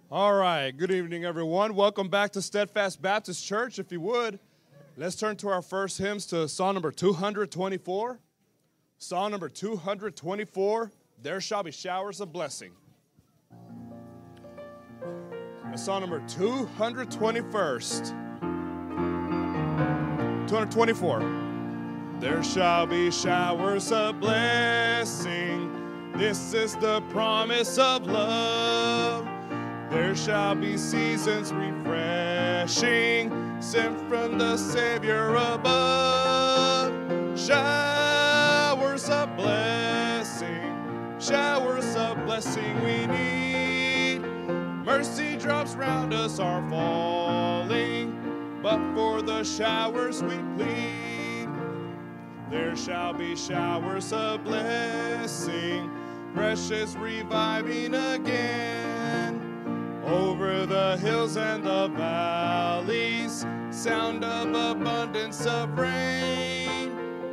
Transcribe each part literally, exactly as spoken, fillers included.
All right, good evening, everyone. Welcome back to Steadfast Baptist Church. If you would, let's turn to our first hymns to song number two hundred twenty-four. Song number two hundred twenty-four, There Shall Be Showers of Blessing. And song number two hundred twenty-first. two hundred twenty-four. There shall be showers of blessing. This is the promise of love. There shall be seasons refreshing, sent from the Savior above. Showers of blessing, showers of blessing we need. Mercy drops round us are falling, but for the showers we plead. There shall be showers of blessing, precious reviving again. Over the hills and the valleys, sound of abundance of rain.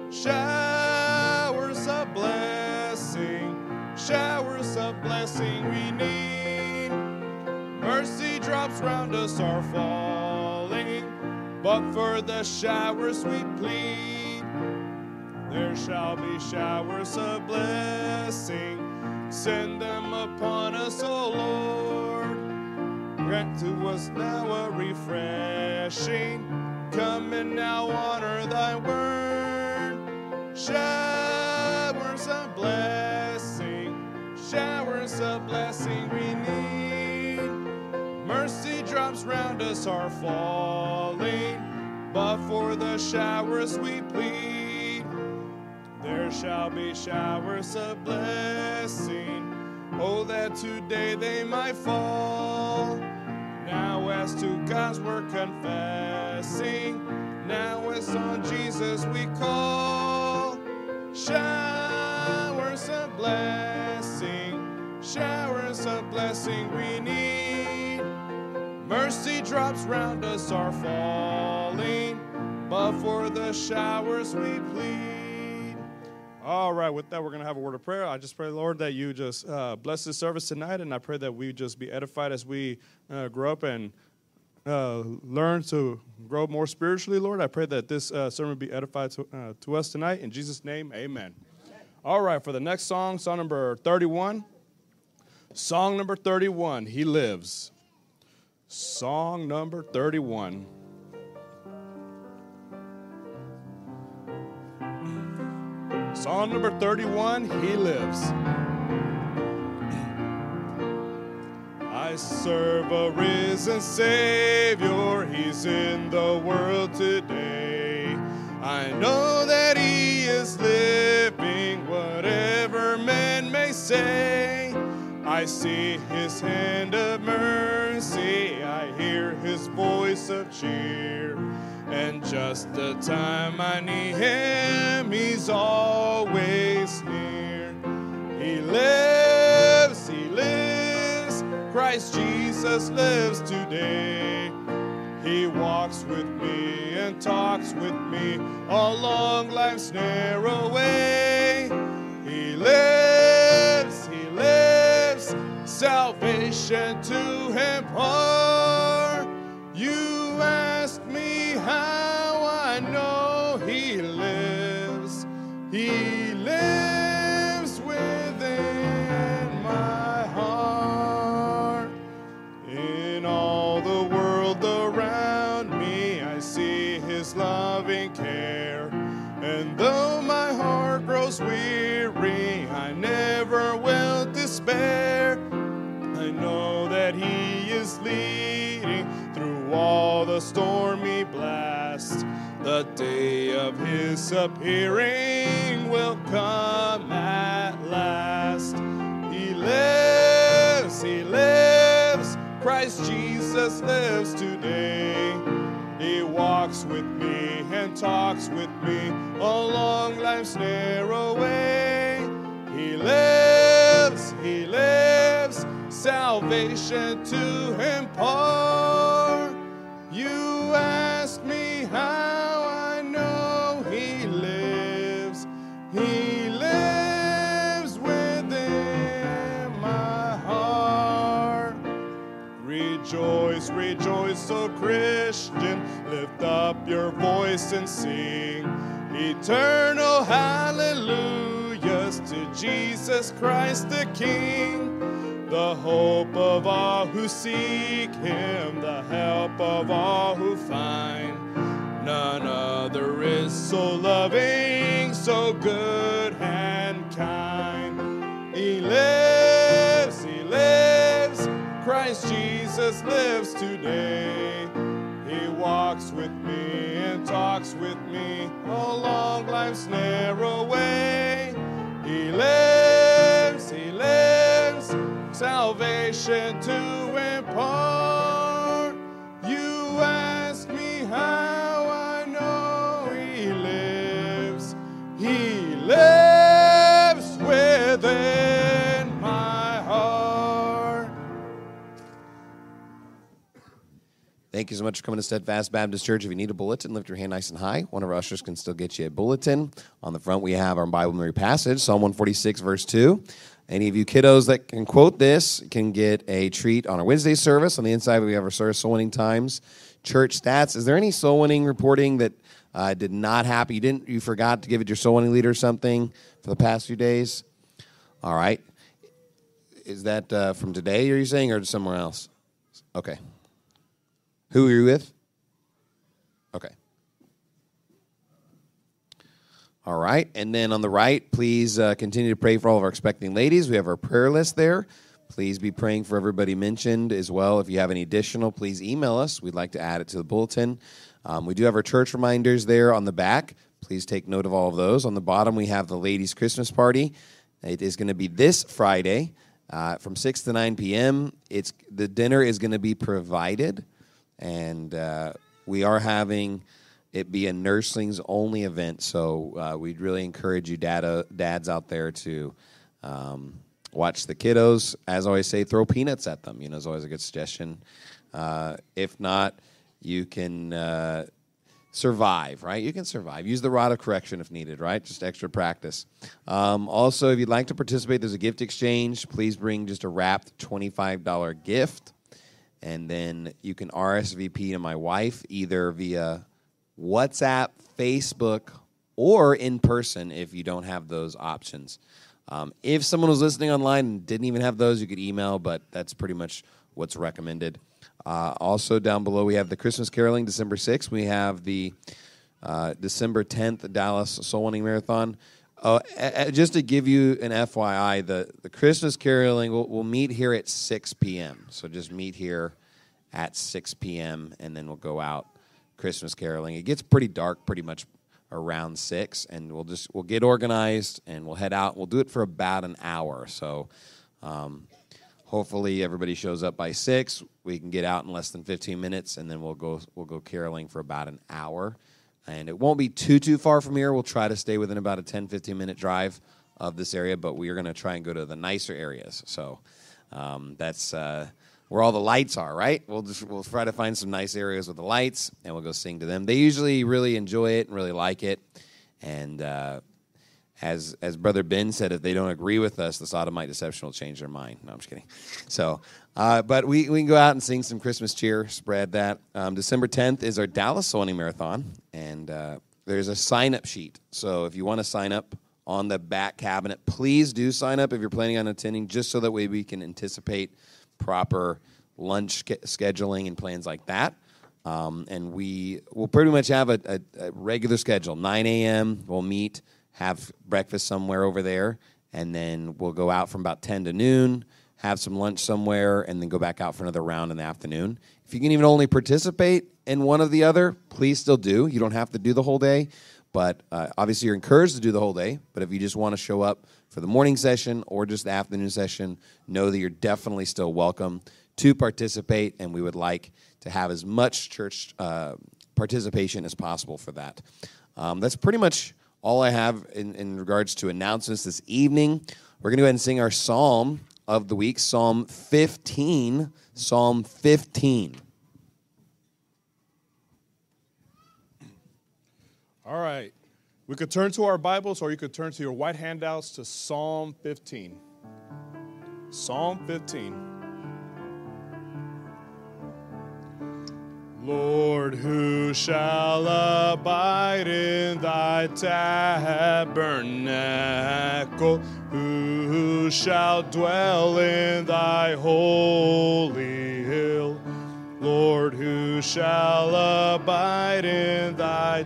Showers of blessing, showers of blessing we need. Mercy drops round us are falling, but for the showers we plead. There shall be showers of blessing, send them upon us, O Lord. Grant to us now a refreshing, come and now honor thy word. Showers of blessing, showers of blessing we need. Mercy drops round us are falling, but for the showers we plead. There shall be showers of blessing, oh, that today they might fall. Now as to God's word confessing, now as on Jesus we call. Showers of blessing, showers of blessing we need. Mercy drops round us are falling, but for the showers we plead. All right, with that, we're going to have a word of prayer. I just pray, Lord, that you just uh, bless this service tonight, and I pray that we just be edified as we uh, grow up and uh, learn to grow more spiritually, Lord. I pray that this uh, sermon be edified to, uh, to us tonight. In Jesus' name, amen. Amen. All right, for the next song, song number thirty-one. Song number thirty-one, He Lives. Song number thirty-one. Song number thirty-one, He Lives. I serve a risen Savior, He's in the world today. I know that He is living, whatever men may say. I see His hand of mercy, I hear His voice of cheer. And just the time I need Him, He's always near. He lives, He lives, Christ Jesus lives today. He walks with me and talks with me along life's narrow way. He lives, He lives, salvation to impart. You asked me how I know He lives. He lives within my heart. In all the world around me, I see His loving care. And though my heart grows weary, I never will despair. I know that He is leading through all the stormy blast. The day of His appearing will come at last. He lives, He lives, Christ Jesus lives today. He walks with me and talks with me along life's narrow way. He lives, He lives, salvation to impart. You asked me how I know He lives. He lives within my heart. So Christian, lift up your voice and sing eternal hallelujahs to Jesus Christ the King, the hope of all who seek him, the help of all who find. None other is so loving, so good and kind. He lives, he lives, Christ Jesus lives today. He walks with me and talks with me along life's narrow way. He lives, he lives, salvation to impart. You ask me how I know he lives. He lives within my heart. Thank you so much for coming to Steadfast Baptist Church. If you need a bulletin, lift your hand nice and high. One of our ushers can still get you a bulletin. On the front, we have our Bible memory passage, Psalm one forty-six, verse two. Any of you kiddos that can quote this can get a treat on our Wednesday service. On the inside, we have our soul winning times, church stats. Is there any soul winning reporting that uh, did not happen? You didn't, you forgot to give it your soul winning leader or something for the past few days? All right. Is that uh, from today, are you saying, or somewhere else? Okay. Who are you with? Okay. All right. And then on the right, please uh, continue to pray for all of our expecting ladies. We have our prayer list there. Please be praying for everybody mentioned as well. If you have any additional, please email us. We'd like to add it to the bulletin. Um, we do have our church reminders there on the back. Please take note of all of those. On the bottom, we have the ladies' Christmas party. It is going to be this Friday uh, from six to nine p.m. It's the dinner is going to be provided, and uh, we are having it be a nurslings only event. So uh, we'd really encourage you, dad, dads out there, to um, watch the kiddos. As I always say, throw peanuts at them. You know, is always a good suggestion. Uh, if not, you can uh, survive, right? You can survive. Use the rod of correction if needed, right? Just extra practice. Um, also, if you'd like to participate, there's a gift exchange. Please bring just a wrapped twenty-five dollars gift. And then you can R S V P to my wife either via WhatsApp, Facebook, or in person if you don't have those options. Um, if someone was listening online and didn't even have those, you could email, but that's pretty much what's recommended. Uh, also, down below, we have the Christmas Caroling, December sixth. We have the uh, December tenth Dallas Soul Winning Marathon. Uh, a- a- just to give you an F Y I, the, the Christmas Caroling, we'll, we'll meet here at six p.m. So just meet here at six p.m., and then we'll go out Christmas caroling. It gets pretty dark pretty much around six, and we'll just we'll get organized and we'll head out. We'll do it for about an hour. So um, hopefully everybody shows up by six. We can get out in less than fifteen minutes, and then we'll go we'll go caroling for about an hour. And it won't be too too far from here. We'll try to stay within about a ten, fifteen minute drive of this area, but we are going to try and go to the nicer areas. So um, that's uh, where all the lights are, right? We'll just we'll try to find some nice areas with the lights, and we'll go sing to them. They usually really enjoy it and really like it. And uh, as as Brother Ben said, if they don't agree with us, the sodomite deception will change their mind. No, I'm just kidding. So, uh, but we, we can go out and sing some Christmas cheer, spread that. Um, December tenth is our Dallas Soul Winning Marathon, and uh, there's a sign-up sheet. So if you want to sign up on the back cabinet, please do sign up if you're planning on attending, just so that way we can anticipate proper lunch ske- scheduling and plans like that. Um, and we will pretty much have a, a, a regular schedule. nine a.m. we'll meet, have breakfast somewhere over there, and then we'll go out from about ten to noon, have some lunch somewhere, and then go back out for another round in the afternoon. If you can even only participate in one or the other, please still do. You don't have to do the whole day, but uh, obviously you're encouraged to do the whole day. But if you just want to show up for the morning session or just the afternoon session, know that you're definitely still welcome to participate, and we would like to have as much church uh, participation as possible for that. Um, that's pretty much all I have in, in regards to announcements this evening. We're going to go ahead and sing our psalm of the week, Psalm fifteen. Psalm fifteen. All right. We could turn to our Bibles, or you could turn to your white handouts to Psalm fifteen. Psalm fifteen. Lord, who shall abide in thy tabernacle? Who shall dwell in thy holy hill? Lord, who shall abide in thy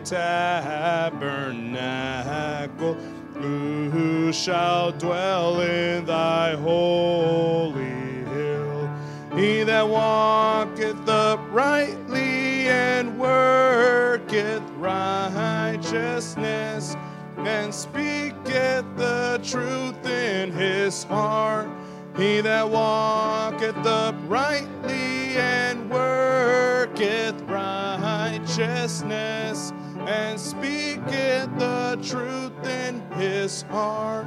tabernacle? Who shall dwell in thy holy hill? He that walketh uprightly and worketh righteousness and speaketh the truth in his heart. He that walketh uprightly and worketh righteousness and speaketh the truth in his heart.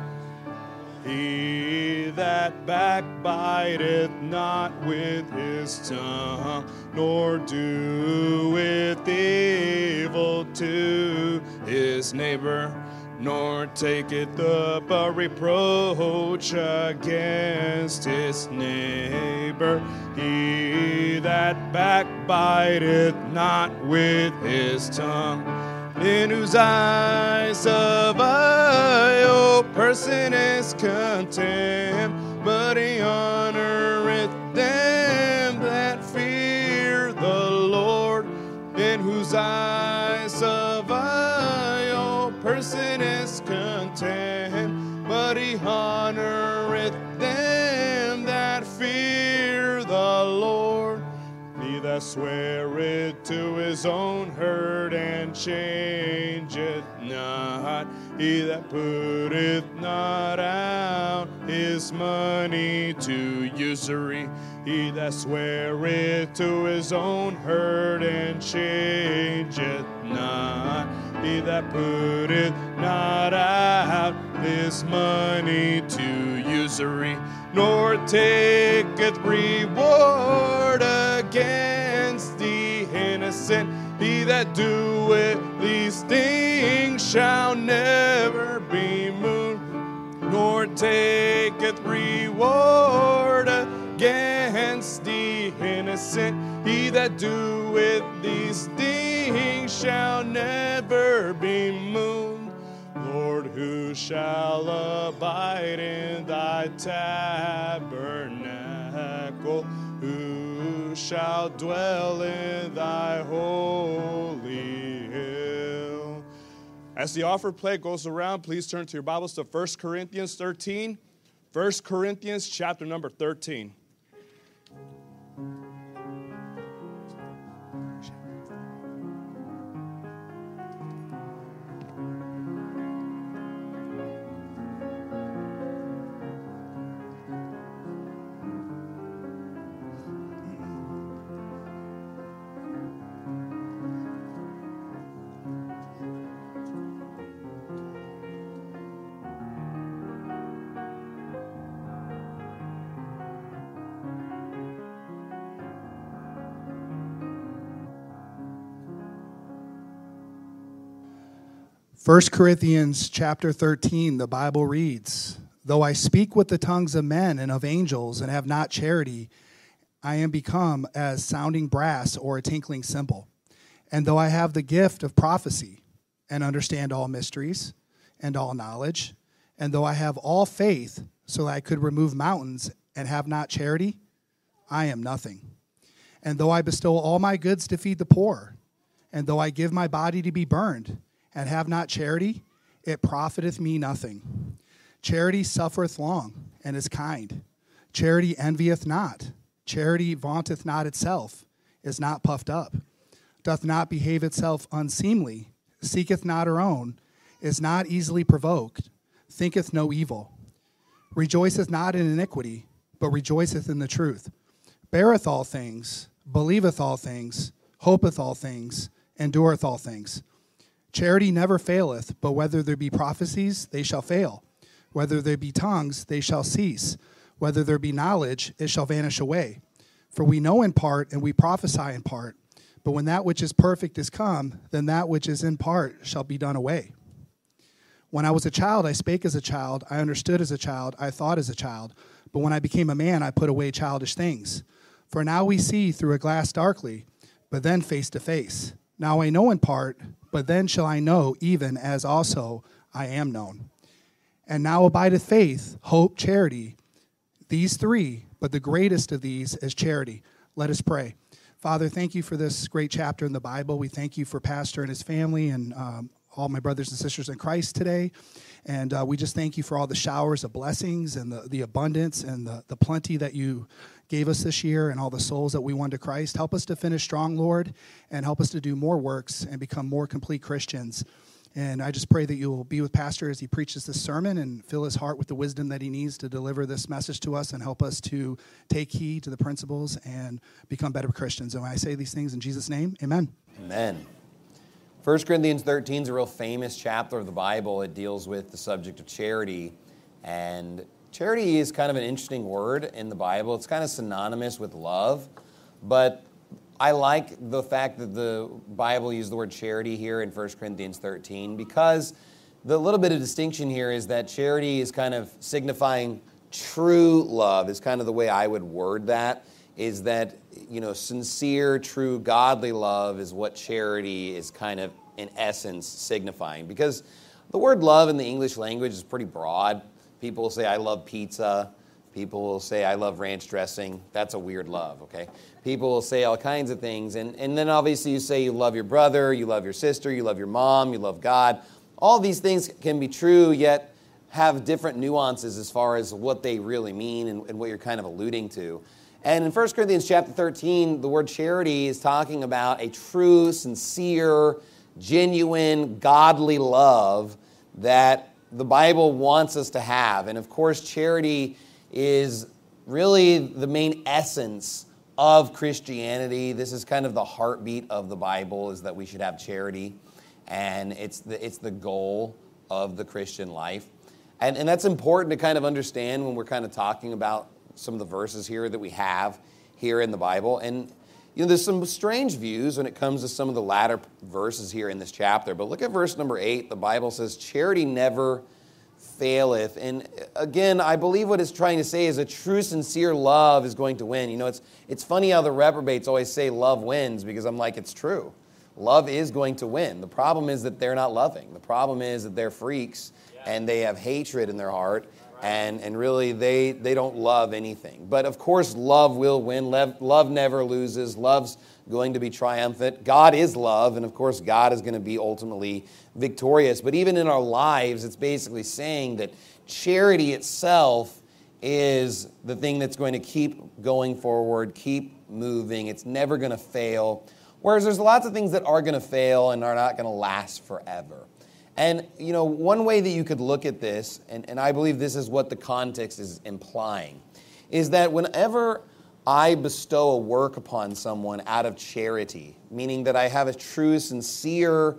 He that backbiteth not with his tongue, nor doeth evil to his neighbor, nor taketh up a reproach against his neighbor. He that backbiteth not with his tongue, in whose eyes a vile person is contemned, but he honoreth them that fear the Lord. In whose eyes a vile person is contemned, but he honoreth them that fear the Lord. He that sweareth to his own hurt and changeth not, he that putteth not out his money to usury, he that sweareth to his own hurt and changeth not, he that putteth not out his money to usury, nor taketh reward against the innocent. He that doeth these things shall never be moved, nor taketh reward against the innocent. He that doeth these things shall never be moved. Lord, who shall abide in thy tabernacle? Who shall dwell in thy holy hill? As the offer plate goes around, please turn to your Bibles to First Corinthians thirteen. First Corinthians chapter number thirteen. First Corinthians chapter thirteen, the Bible reads, "Though I speak with the tongues of men and of angels and have not charity, I am become as sounding brass or a tinkling cymbal. And though I have the gift of prophecy and understand all mysteries and all knowledge, and though I have all faith so that I could remove mountains and have not charity, I am nothing. And though I bestow all my goods to feed the poor, and though I give my body to be burned, and have not charity, it profiteth me nothing. Charity suffereth long, and is kind. Charity envieth not. Charity vaunteth not itself, is not puffed up, doth not behave itself unseemly, seeketh not her own, is not easily provoked, thinketh no evil, rejoiceth not in iniquity, but rejoiceth in the truth, beareth all things, believeth all things, hopeth all things, endureth all things. Charity never faileth, but whether there be prophecies, they shall fail. Whether there be tongues, they shall cease. Whether there be knowledge, it shall vanish away. For we know in part, and we prophesy in part. But when that which is perfect is come, then that which is in part shall be done away. When I was a child, I spake as a child, I understood as a child, I thought as a child. But when I became a man, I put away childish things. For now we see through a glass darkly, but then face to face. Now I know in part, but then shall I know, even as also I am known. And now abideth faith, hope, charity, these three, but the greatest of these is charity. Let us pray. Father, thank you for this great chapter in the Bible. We thank you for Pastor and his family and um, all my brothers and sisters in Christ today. And uh, we just thank you for all the showers of blessings and the, the abundance and the, the plenty that you gave us this year and all the souls that we won to Christ. Help us to finish strong, Lord, and help us to do more works and become more complete Christians. And I just pray that you will be with Pastor as he preaches this sermon and fill his heart with the wisdom that he needs to deliver this message to us and help us to take heed to the principles and become better Christians. And I say these things in Jesus' name, amen. Amen. First Corinthians thirteen is a real famous chapter of the Bible. It deals with the subject of charity. And charity is kind of an interesting word in the Bible. It's kind of synonymous with love. But I like the fact that the Bible used the word charity here in First Corinthians thirteen because the little bit of distinction here is that charity is kind of signifying true love is kind of the way I would word that, is that, you know, sincere, true, godly love is what charity is kind of, in essence, signifying. Because the word love in the English language is pretty broad. People will say, I love pizza. People will say, I love ranch dressing. That's a weird love, okay? People will say all kinds of things. And, and then obviously you say you love your brother, you love your sister, you love your mom, you love God. All these things can be true, yet have different nuances as far as what they really mean and, and what you're kind of alluding to. And in First Corinthians chapter thirteen, the word charity is talking about a true, sincere, genuine, godly love that the Bible wants us to have. And of course, charity is really the main essence of Christianity. This is kind of the heartbeat of the Bible, is that we should have charity. And it's the, it's the goal of the Christian life. And, and that's important to kind of understand when we're kind of talking about some of the verses here that we have here in the Bible. And, you know, there's some strange views when it comes to some of the latter verses here in this chapter. But look at verse number eight. The Bible says, charity never faileth. And again, I believe what it's trying to say is a true, sincere love is going to win. You know, it's it's funny how the reprobates always say love wins, because I'm like, it's true. Love is going to win. The problem is that they're not loving. The problem is that they're freaks and they have hatred in their heart. And, and really, they, they don't love anything. But of course, love will win. Love, love never loses. Love's going to be triumphant. God is love, and of course, God is going to be ultimately victorious. But even in our lives, it's basically saying that charity itself is the thing that's going to keep going forward, keep moving. It's never going to fail. Whereas there's lots of things that are going to fail and are not going to last forever. And, you know, one way that you could look at this, and, and I believe this is what the context is implying, is that whenever I bestow a work upon someone out of charity, meaning that I have a true, sincere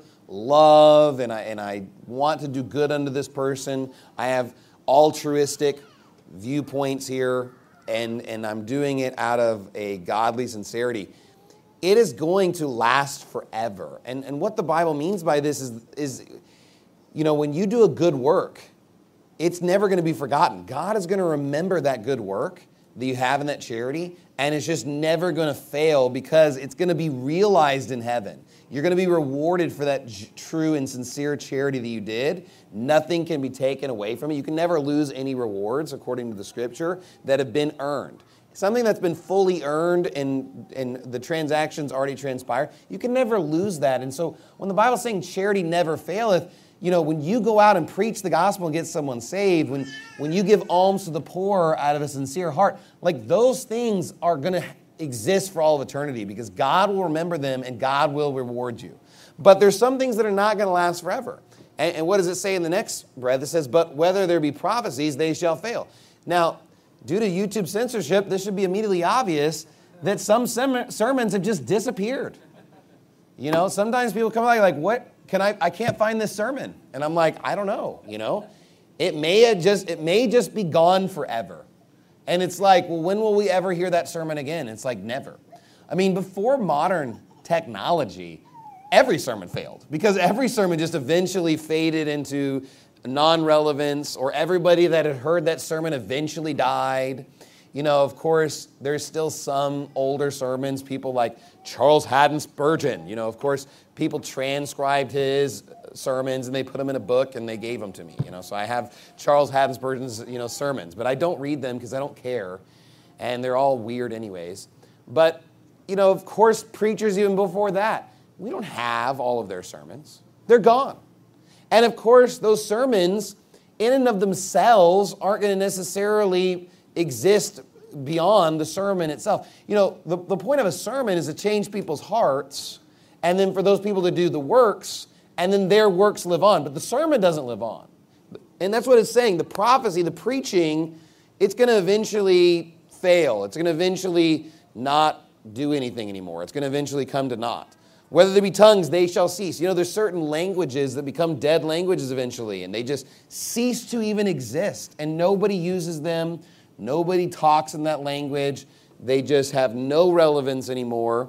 love and I, and I want to do good unto this person, I have altruistic viewpoints here, and, and I'm doing it out of a godly sincerity, it is going to last forever. And, and what the Bible means by this is, is you know, when you do a good work, it's never going to be forgotten. God is going to remember that good work that you have in that charity, and it's just never going to fail because it's going to be realized in heaven. You're going to be rewarded for that j- true and sincere charity that you did. Nothing can be taken away from it. You can never lose any rewards, according to the Scripture, that have been earned. Something that's been fully earned and, and the transaction's already transpired, you can never lose that. And so when the Bible's saying charity never faileth, you know, when you go out and preach the gospel and get someone saved, when, when you give alms to the poor out of a sincere heart, like those things are going to exist for all of eternity because God will remember them and God will reward you. But there's some things that are not going to last forever. And, and what does it say in the next breath? It says, but whether there be prophecies, they shall fail. Now, due to YouTube censorship, this should be immediately obvious that some sem- sermons have just disappeared. You know, sometimes people come like, like, what? Can I, I can't find this sermon. And I'm like, I don't know, you know. It may have just, it may just be gone forever. And it's like, well, when will we ever hear that sermon again? It's like, never. I mean, before modern technology, every sermon failed because every sermon just eventually faded into non-relevance, or everybody that had heard that sermon eventually died. You know, of course, there's still some older sermons, people like Charles Haddon Spurgeon. You know, of course, people transcribed his sermons and they put them in a book and they gave them to me. You know, so I have Charles Haddon Spurgeon's, you know, sermons, but I don't read them because I don't care, and they're all weird anyways. But, you know, of course, preachers even before that, we don't have all of their sermons. They're gone. And of course, those sermons in and of themselves aren't going to necessarily exist beyond the sermon itself. You know, the, the point of a sermon is to change people's hearts, and then for those people to do the works, and then their works live on. But the sermon doesn't live on. And that's what it's saying. The prophecy, the preaching, it's going to eventually fail. It's going to eventually not do anything anymore. It's going to eventually come to naught. Whether there be tongues, they shall cease. You know, there's certain languages that become dead languages eventually, and they just cease to even exist. And nobody uses them. Nobody talks in that language. They just have no relevance anymore.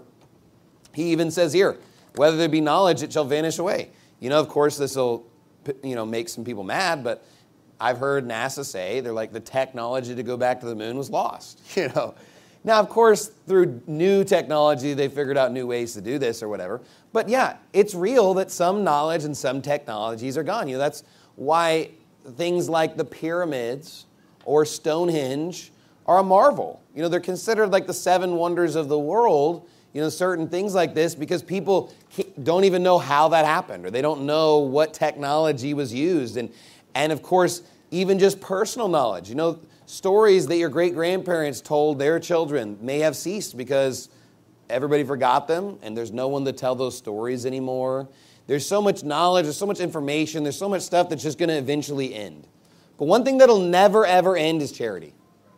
He even says here, whether there be knowledge, it shall vanish away. You know, of course, this will, you know, make some people mad, but I've heard NASA say, they're like, the technology to go back to the moon was lost, you know. Now, of course, through new technology, they figured out new ways to do this or whatever. But yeah, it's real that some knowledge and some technologies are gone. You know, that's why things like the pyramids or Stonehenge are a marvel. You know, they're considered like the seven wonders of the world, you know, certain things like this, because people don't even know how that happened, or they don't know what technology was used. And, and of course, even just personal knowledge. You know, stories that your great-grandparents told their children may have ceased because everybody forgot them, and there's no one to tell those stories anymore. There's so much knowledge, there's so much information, there's so much stuff that's just going to eventually end. But one thing that'll never, ever end is charity.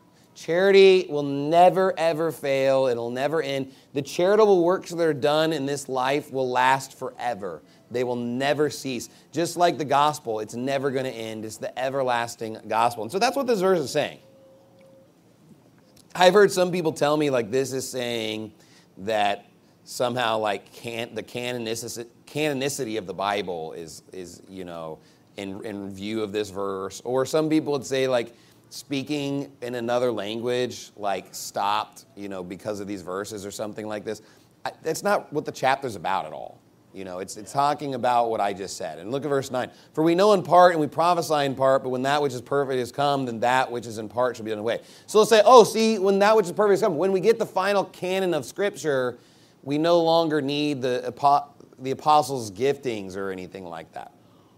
Charity will never, ever fail. It'll never end. The charitable works that are done in this life will last forever. They will never cease. Just like the gospel, it's never going to end. It's the everlasting gospel. And so that's what this verse is saying. I've heard some people tell me, like, this is saying that somehow, like, can, the canonicity, canonicity of the Bible is, is you know, in, in view of this verse. Or some people would say, like, speaking in another language, like, stopped, you know, because of these verses or something like this. I, that's not what the chapter's about at all. You know, it's, it's talking about what I just said. And look at verse nine. For we know in part and we prophesy in part, but when that which is perfect has come, then that which is in part shall be done away. So let's say, oh, see, when that which is perfect has come, when we get the final canon of Scripture, we no longer need the, the apostles' giftings or anything like that.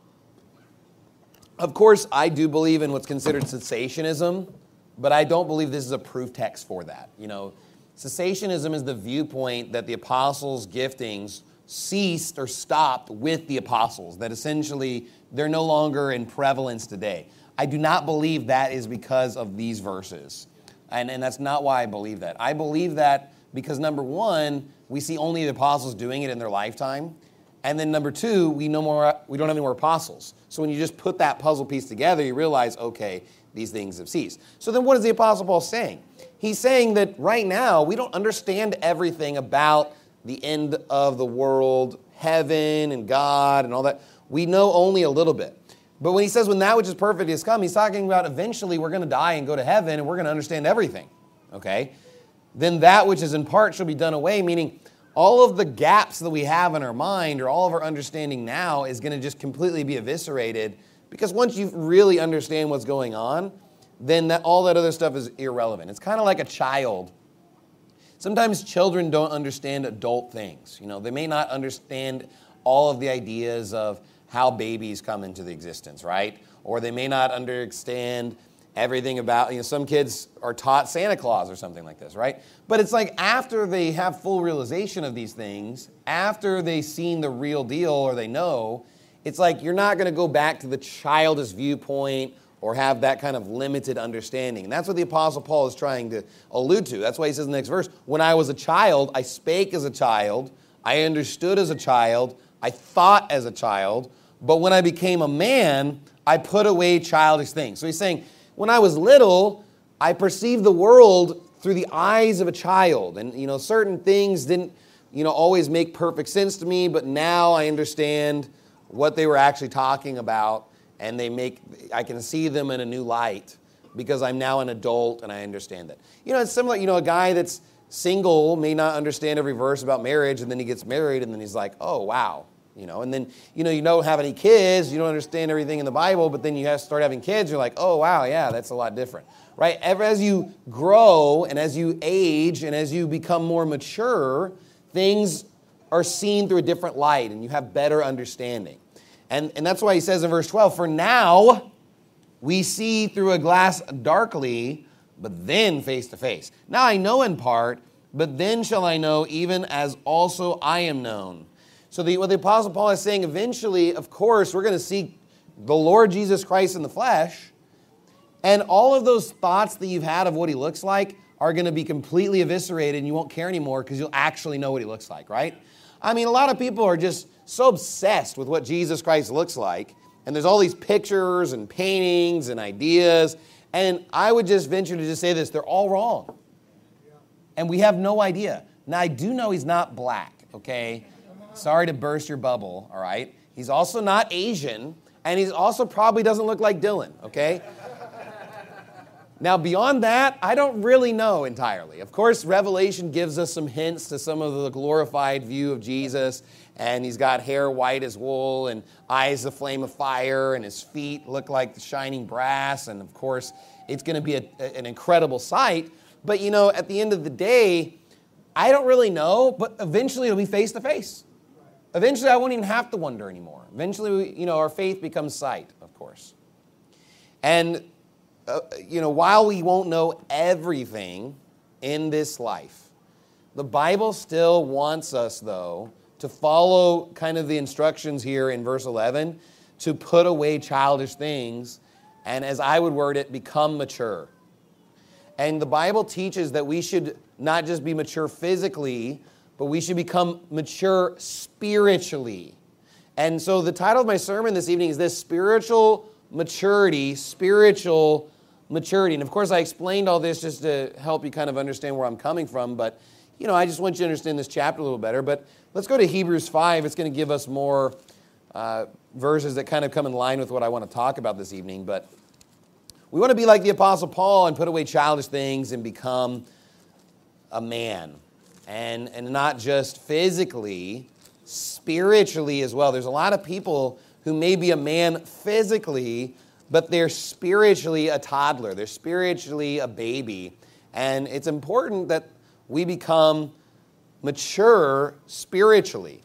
Of course, I do believe in what's considered cessationism, but I don't believe this is a proof text for that. You know, cessationism is the viewpoint that the apostles' giftings ceased or stopped with the apostles, that essentially they're no longer in prevalence today. I do not believe that is because of these verses. And, and that's not why I believe that. I believe that because, number one, we see only the apostles doing it in their lifetime. And then number two, we no more we don't have any more apostles. So when you just put that puzzle piece together, you realize, okay, these things have ceased. So then what is the Apostle Paul saying? He's saying that right now we don't understand everything about the end of the world, heaven and God and all that. We know only a little bit. But when he says when that which is perfect has come, he's talking about eventually we're going to die and go to heaven and we're going to understand everything. Okay? Then that which is in part shall be done away, meaning all of the gaps that we have in our mind or all of our understanding now is going to just completely be eviscerated, because once you really understand what's going on, then that, all that other stuff is irrelevant. It's kind of like a child. Sometimes children don't understand adult things. You know, they may not understand all of the ideas of how babies come into the existence, right? Or they may not understand everything about, you know, some kids are taught Santa Claus or something like this, right? But it's like after they have full realization of these things, after they've seen the real deal or they know, it's like you're not going to go back to the childish viewpoint or have that kind of limited understanding. And that's what the Apostle Paul is trying to allude to. That's why he says in the next verse, when I was a child, I spake as a child, I understood as a child, I thought as a child, but when I became a man, I put away childish things. So he's saying, when I was little, I perceived the world through the eyes of a child. And, you know, certain things didn't, you know, always make perfect sense to me, but now I understand what they were actually talking about, and they make, I can see them in a new light. because I'm now an adult and I understand it. You know, it's similar, you know, a guy that's single may not understand every verse about marriage, and then he gets married, and then he's like, oh, wow. You know, and then, you know, you don't have any kids, you don't understand everything in the Bible, but then you have to start having kids, you're like, oh, wow, yeah, that's a lot different, right? Ever as you grow and as you age and as you become more mature, things are seen through a different light and you have better understanding. And, and that's why he says in verse twelve, for now we see through a glass darkly, but then face to face. Now I know in part, but then shall I know even as also I am known. So the, what the Apostle Paul is saying, eventually, of course, we're going to see the Lord Jesus Christ in the flesh, and all of those thoughts that you've had of what he looks like are going to be completely eviscerated, and you won't care anymore because you'll actually know what he looks like, right? I mean, a lot of people are just so obsessed with what Jesus Christ looks like, and there's all these pictures and paintings and ideas, and I would just venture to just say this, they're all wrong. And we have no idea. Now, I do know he's not black, okay? Sorry to burst your bubble, all right? He's also not Asian, and he also probably doesn't look like Dylan, okay? Now, beyond that, I don't really know entirely. Of course, Revelation gives us some hints to some of the glorified view of Jesus, and he's got hair white as wool and eyes a flame of fire, and his feet look like the shining brass, and of course, it's going to be a, an incredible sight. But, you know, at the end of the day, I don't really know, but eventually it'll be face to face. Eventually, I won't even have to wonder anymore. Eventually, we, you know, our faith becomes sight, of course. And, uh, you know, while we won't know everything in this life, the Bible still wants us, though, to follow kind of the instructions here in verse eleven, to put away childish things, and as I would word it, become mature. And the Bible teaches that we should not just be mature physically, but we should become mature spiritually. And so the title of my sermon this evening is this: spiritual maturity, spiritual maturity. And of course, I explained all this just to help you kind of understand where I'm coming from, but you know, I just want you to understand this chapter a little better. But let's go to Hebrews five. It's going to give us more uh, verses that kind of come in line with what I want to talk about this evening. But we want to be like the Apostle Paul and put away childish things and become a man. And, and not just physically, spiritually as well. There's a lot of people who may be a man physically, but they're spiritually a toddler. They're spiritually a baby. And it's important that we become mature spiritually.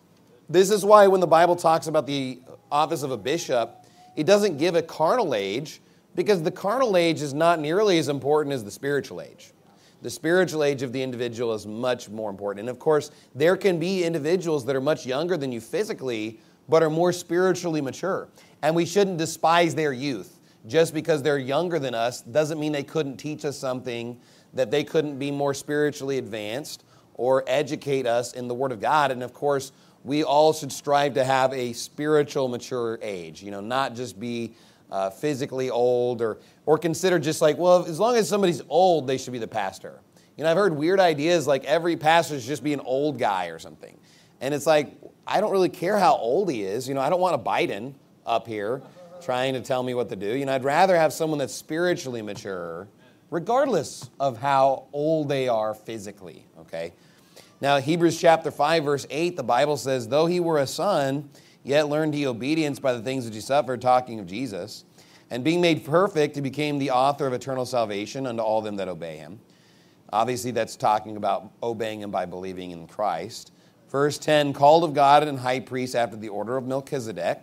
This is why when the Bible talks about the office of a bishop, it doesn't give a carnal age, because the carnal age is not nearly as important as the spiritual age. The spiritual age of the individual is much more important. And of course, there can be individuals that are much younger than you physically, but are more spiritually mature. And we shouldn't despise their youth. Just because they're younger than us doesn't mean they couldn't teach us something, that they couldn't be more spiritually advanced or educate us in the Word of God. And of course, we all should strive to have a spiritual mature age. You know, not just be uh, physically old or or consider just like, well, as long as somebody's old, they should be the pastor. You know, I've heard weird ideas like every pastor should just be an old guy or something. And it's like, I don't really care how old he is. You know, I don't want a Biden up here trying to tell me what to do. You know, I'd rather have someone that's spiritually mature, regardless of how old they are physically, okay? Now, Hebrews chapter five, verse eight, the Bible says, though he were a son, yet learned he obedience by the things which he suffered, talking of Jesus. And being made perfect, he became the author of eternal salvation unto all them that obey him. Obviously, that's talking about obeying him by believing in Christ. Verse ten, called of God and high priest after the order of Melchizedek,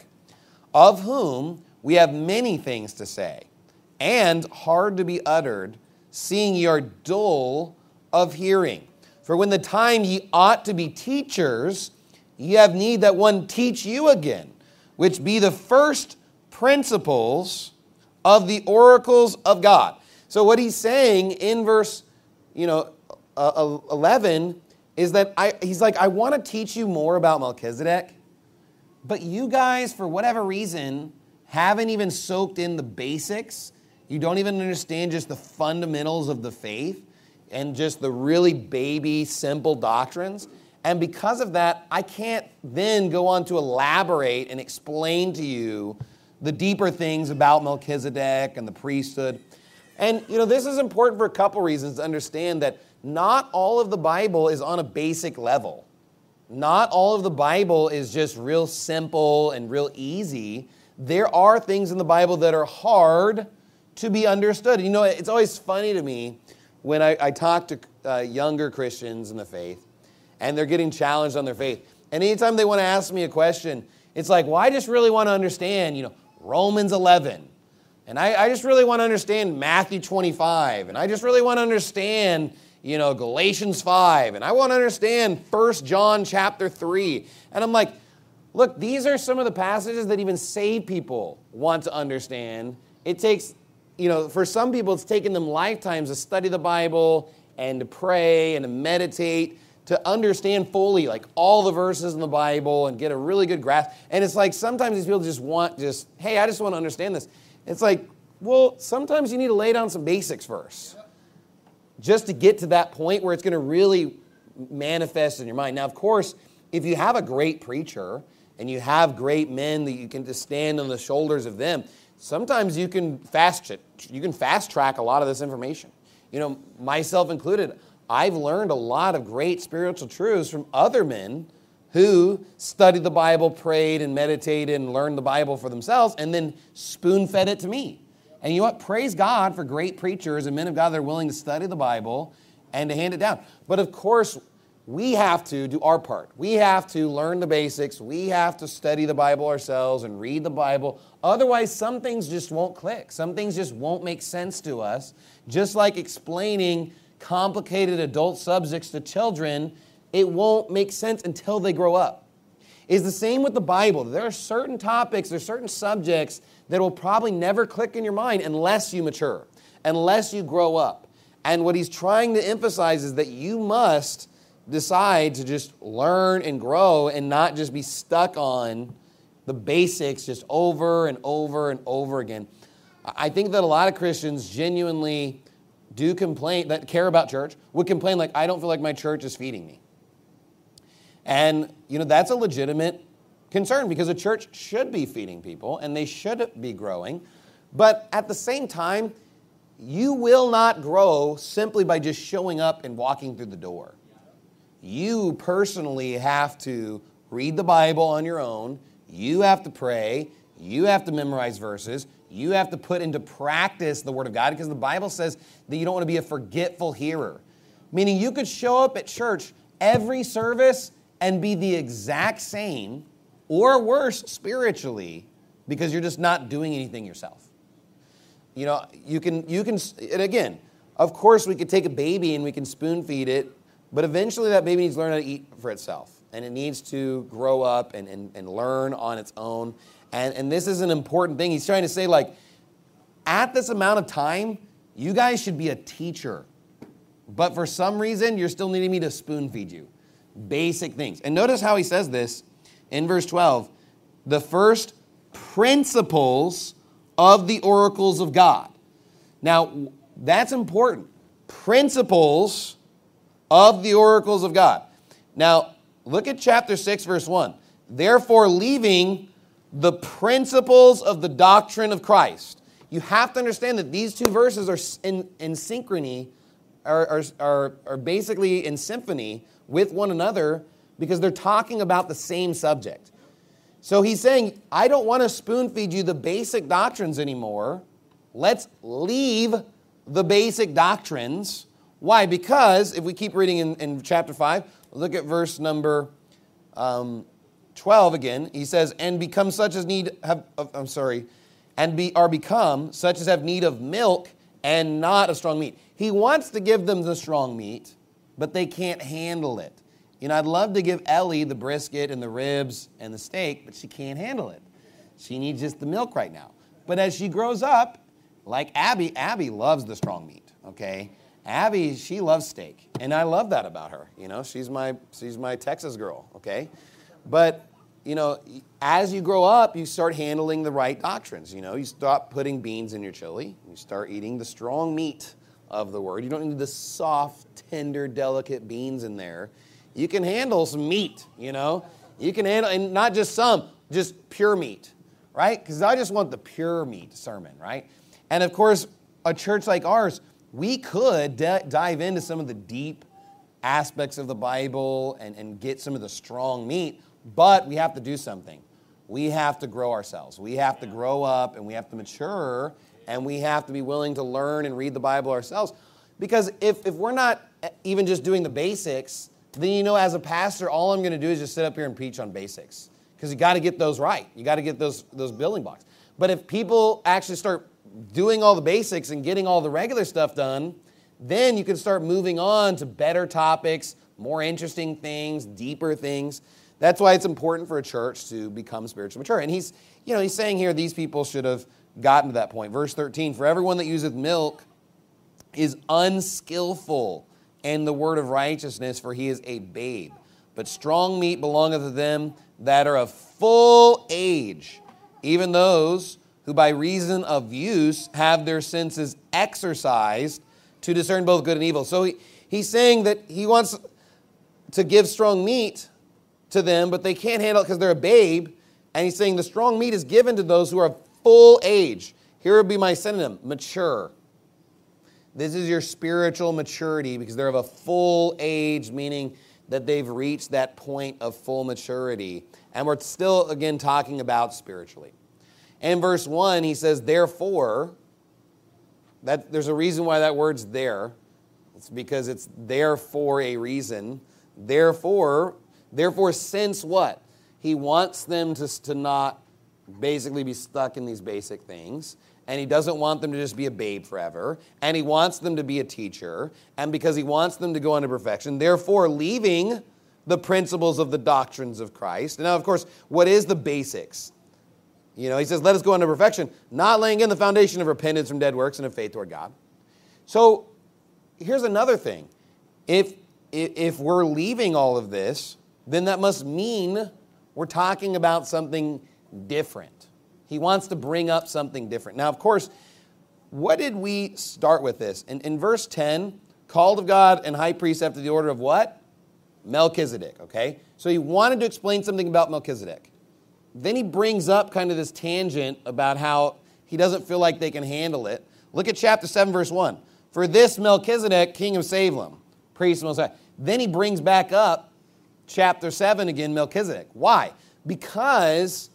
of whom we have many things to say, and hard to be uttered, seeing ye are dull of hearing. For when the time ye ought to be teachers, ye have need that one teach you again, which be the first principles of the oracles of God. So what he's saying in verse, you know, uh, eleven is that I, he's like, I want to teach you more about Melchizedek, but you guys, for whatever reason, haven't even soaked in the basics. You don't even understand just the fundamentals of the faith and just the really baby, simple doctrines. And because of that, I can't then go on to elaborate and explain to you the deeper things about Melchizedek and the priesthood. And, you know, this is important for a couple reasons to understand that not all of the Bible is on a basic level. Not all of the Bible is just real simple and real easy. There are things in the Bible that are hard to be understood. You know, it's always funny to me when I, I talk to uh, younger Christians in the faith, and they're getting challenged on their faith. And anytime they want to ask me a question, it's like, well, I just really want to understand, you know, Romans eleven. And I, I just really want to understand Matthew twenty-five. And I just really want to understand, you know, Galatians five. And I want to understand First John chapter three. And I'm like, look, these are some of the passages that even saved people want to understand. It takes, you know, for some people, it's taken them lifetimes to study the Bible and to pray and to meditate, to understand fully, like, all the verses in the Bible and get a really good grasp. And it's like sometimes these people just want, just, hey, I just want to understand this. It's like, well, sometimes you need to lay down some basics first, just to get to that point where it's going to really manifest in your mind. Now, of course, if you have a great preacher and you have great men that you can just stand on the shoulders of them, sometimes you can fast you can fast track a lot of this information. You know, myself included, I've learned a lot of great spiritual truths from other men who studied the Bible, prayed and meditated and learned the Bible for themselves and then spoon-fed it to me. And you know what? Praise God for great preachers and men of God that are willing to study the Bible and to hand it down. But of course, we have to do our part. We have to learn the basics. We have to study the Bible ourselves and read the Bible. Otherwise, some things just won't click. Some things just won't make sense to us. Just like explaining complicated adult subjects to children, it won't make sense until they grow up. It's the same with the Bible. There are certain topics, there are certain subjects that will probably never click in your mind unless you mature, unless you grow up. And what he's trying to emphasize is that you must decide to just learn and grow and not just be stuck on the basics just over and over and over again. I think that a lot of Christians genuinely do complain, that care about church, would complain like, I don't feel like my church is feeding me. And, you know, that's a legitimate concern because a church should be feeding people and they should be growing. But at the same time, you will not grow simply by just showing up and walking through the door. You personally have to read the Bible on your own. You have to pray. You have to memorize verses. You have to put into practice the Word of God because the Bible says that you don't want to be a forgetful hearer. Meaning you could show up at church every service and be the exact same or worse spiritually because you're just not doing anything yourself. You know, you can, you can, and again, of course we could take a baby and we can spoon feed it, but eventually that baby needs to learn how to eat for itself. And it needs to grow up and, and, and learn on its own. And, and this is an important thing. He's trying to say, like, at this amount of time, you guys should be a teacher. But for some reason, you're still needing me to spoon feed you. Basic things. And notice how he says this in verse twelve. The first principles of the oracles of God. Now, that's important. Principles of the oracles of God. Now, look at chapter six, verse one. Therefore, leaving the principles of the doctrine of Christ. You have to understand that these two verses are in, in synchrony, are, are, are, are basically in symphony with one another because they're talking about the same subject. So he's saying, I don't want to spoon feed you the basic doctrines anymore. Let's leave the basic doctrines. Why? Because if we keep reading in, in chapter five, look at verse number um, twelve again. He says, and become such as need have, uh, I'm sorry, and be are become such as have need of milk and not of strong meat. He wants to give them the strong meat, but they can't handle it. You know, I'd love to give Ellie the brisket and the ribs and the steak, but she can't handle it. She needs just the milk right now. But as she grows up, like Abby, Abby loves the strong meat, okay? Abby, she loves steak, and I love that about her. You know, she's my she's my Texas girl, okay? But, you know, as you grow up, you start handling the right doctrines. You know, you stop putting beans in your chili. You start eating the strong meat of the word. You don't need the soft, tender, delicate beans in there. You can handle some meat, you know. You can handle, and not just some, just pure meat, right? Because I just want the pure meat sermon, right? And of course, a church like ours, we could d- dive into some of the deep aspects of the Bible and, and get some of the strong meat, but we have to do something. We have to grow ourselves. We have to grow up, and we have to mature, and we have to be willing to learn and read the Bible ourselves. Because if, if we're not even just doing the basics, then, you know, as a pastor, all I'm going to do is just sit up here and preach on basics. Because you got to get those right. You got to get those, those building blocks. But if people actually start doing all the basics and getting all the regular stuff done, then you can start moving on to better topics, more interesting things, deeper things. That's why it's important for a church to become spiritually mature. And he's, you know, he's saying here these people should have gotten to that point. Verse thirteen, for everyone that useth milk is unskillful in the word of righteousness, for he is a babe. But strong meat belongeth to them that are of full age, even those who by reason of use have their senses exercised to discern both good and evil. So he, he's saying that he wants to give strong meat to them, but they can't handle it because they're a babe. And he's saying the strong meat is given to those who are of full age. Here would be my synonym, mature. This is your spiritual maturity because they're of a full age, meaning that they've reached that point of full maturity. And we're still, again, talking about spiritually. In verse one, he says, therefore, that there's a reason why that word's there. It's because it's there for a reason. Therefore, therefore, since what? He wants them to, to not basically be stuck in these basic things. And he doesn't want them to just be a babe forever. And he wants them to be a teacher. And because he wants them to go unto perfection, therefore leaving the principles of the doctrines of Christ. Now, of course, what is the basics? You know, he says, let us go unto perfection, not laying in the foundation of repentance from dead works and of faith toward God. So here's another thing. If, if we're leaving all of this, then that must mean we're talking about something different. He wants to bring up something different. Now, of course, what did we start with this? In, in verse ten, called of God and high priest after the order of what? Melchizedek, okay? So he wanted to explain something about Melchizedek. Then he brings up kind of this tangent about how he doesn't feel like they can handle it. Look at chapter seven, verse one. For this Melchizedek, king of Salem, priest of Most High. Then he brings back up chapter seven again, Melchizedek. Why? Because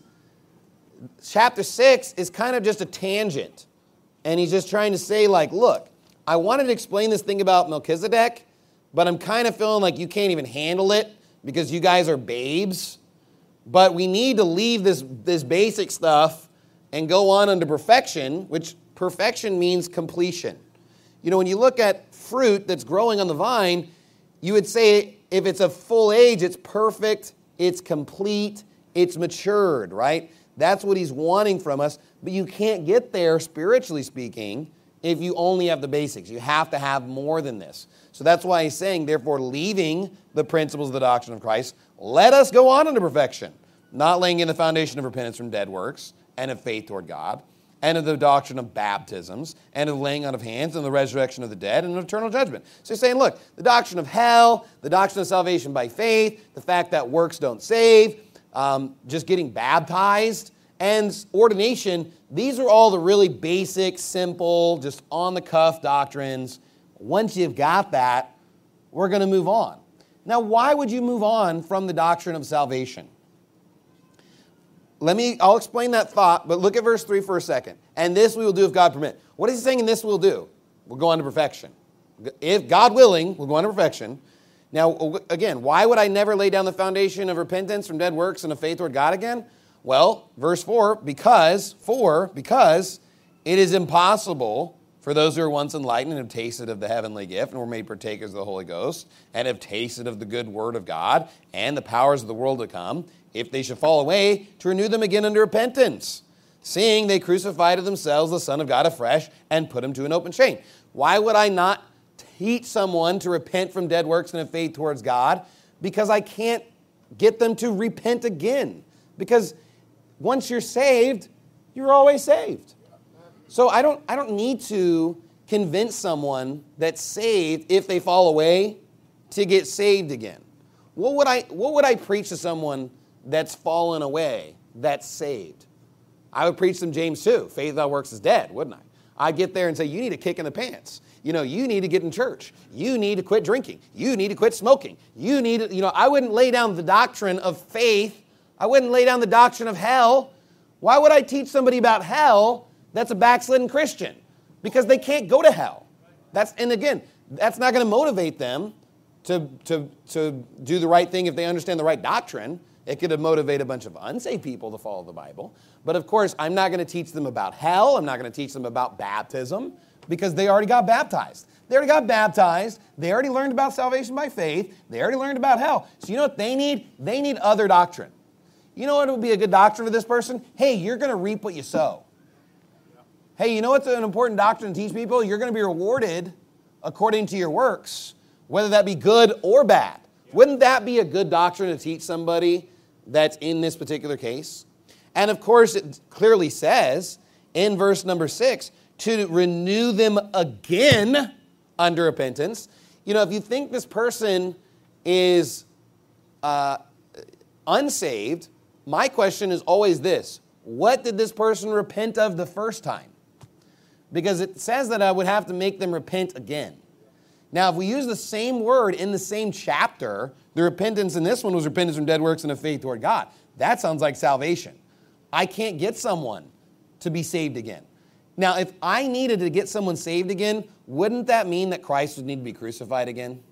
chapter six is kind of just a tangent. And he's just trying to say, like, look, I wanted to explain this thing about Melchizedek, but I'm kind of feeling like you can't even handle it because you guys are babes. But we need to leave this, this basic stuff and go on unto perfection, which perfection means completion. You know, when you look at fruit that's growing on the vine, you would say if it's a full age, it's perfect, it's complete, it's matured, right? That's what he's wanting from us. But you can't get there, spiritually speaking, if you only have the basics. You have to have more than this. So that's why he's saying, therefore, leaving the principles of the doctrine of Christ, let us go on into perfection, not laying in the foundation of repentance from dead works and of faith toward God, and of the doctrine of baptisms, and of laying on of hands, and the resurrection of the dead, and of eternal judgment. So he's saying, look, the doctrine of hell, the doctrine of salvation by faith, the fact that works don't save, um, just getting baptized, and ordination, these are all the really basic, simple, just on-the-cuff doctrines. Once you've got that, we're going to move on. Now, why would you move on from the doctrine of salvation? Let me, I'll explain that thought, but look at verse three for a second. And this we will do if God permit. What is he saying in this we'll do? We'll go on to perfection. If God willing, we'll go on to perfection. Now, again, why would I never lay down the foundation of repentance from dead works and of faith toward God again? Well, verse four, because, for, because it is impossible for those who are once enlightened and have tasted of the heavenly gift and were made partakers of the Holy Ghost and have tasted of the good word of God and the powers of the world to come, if they should fall away, to renew them again unto repentance, seeing they crucify to themselves the Son of God afresh and put him to an open shame. Why would I not teach someone to repent from dead works and have faith towards God? Because I can't get them to repent again. Because once you're saved, you're always saved. So I don't, I don't need to convince someone that's saved if they fall away to get saved again. What would I, what would I preach to someone that's fallen away, that's saved? I would preach them James two, faith without works is dead, wouldn't I? I get there and say, you need a kick in the pants. You know, you need to get in church. You need to quit drinking. You need to quit smoking. You need to, you know, I wouldn't lay down the doctrine of faith. I wouldn't lay down the doctrine of hell. Why would I teach somebody about hell that's a backslidden Christian? Because they can't go to hell. That's, and again, that's not going to motivate them to, to, to do the right thing if they understand the right doctrine. It could motivate a bunch of unsaved people to follow the Bible. But of course, I'm not going to teach them about hell. I'm not going to teach them about baptism because they already got baptized. They already got baptized. They already learned about salvation by faith. They already learned about hell. So you know what they need? They need other doctrine. You know what would be a good doctrine for this person? Hey, you're going to reap what you sow. Hey, you know what's an important doctrine to teach people? You're going to be rewarded according to your works, whether that be good or bad. Wouldn't that be a good doctrine to teach somebody that's in this particular case? And of course, it clearly says in verse number six, to renew them again under repentance. You know, if you think this person is uh, unsaved, my question is always this: what did this person repent of the first time? Because it says that I would have to make them repent again. Now, if we use the same word in the same chapter, the repentance in this one was repentance from dead works and a faith toward God. That sounds like salvation. I can't get someone to be saved again. Now, if I needed to get someone saved again, wouldn't that mean that Christ would need to be crucified again?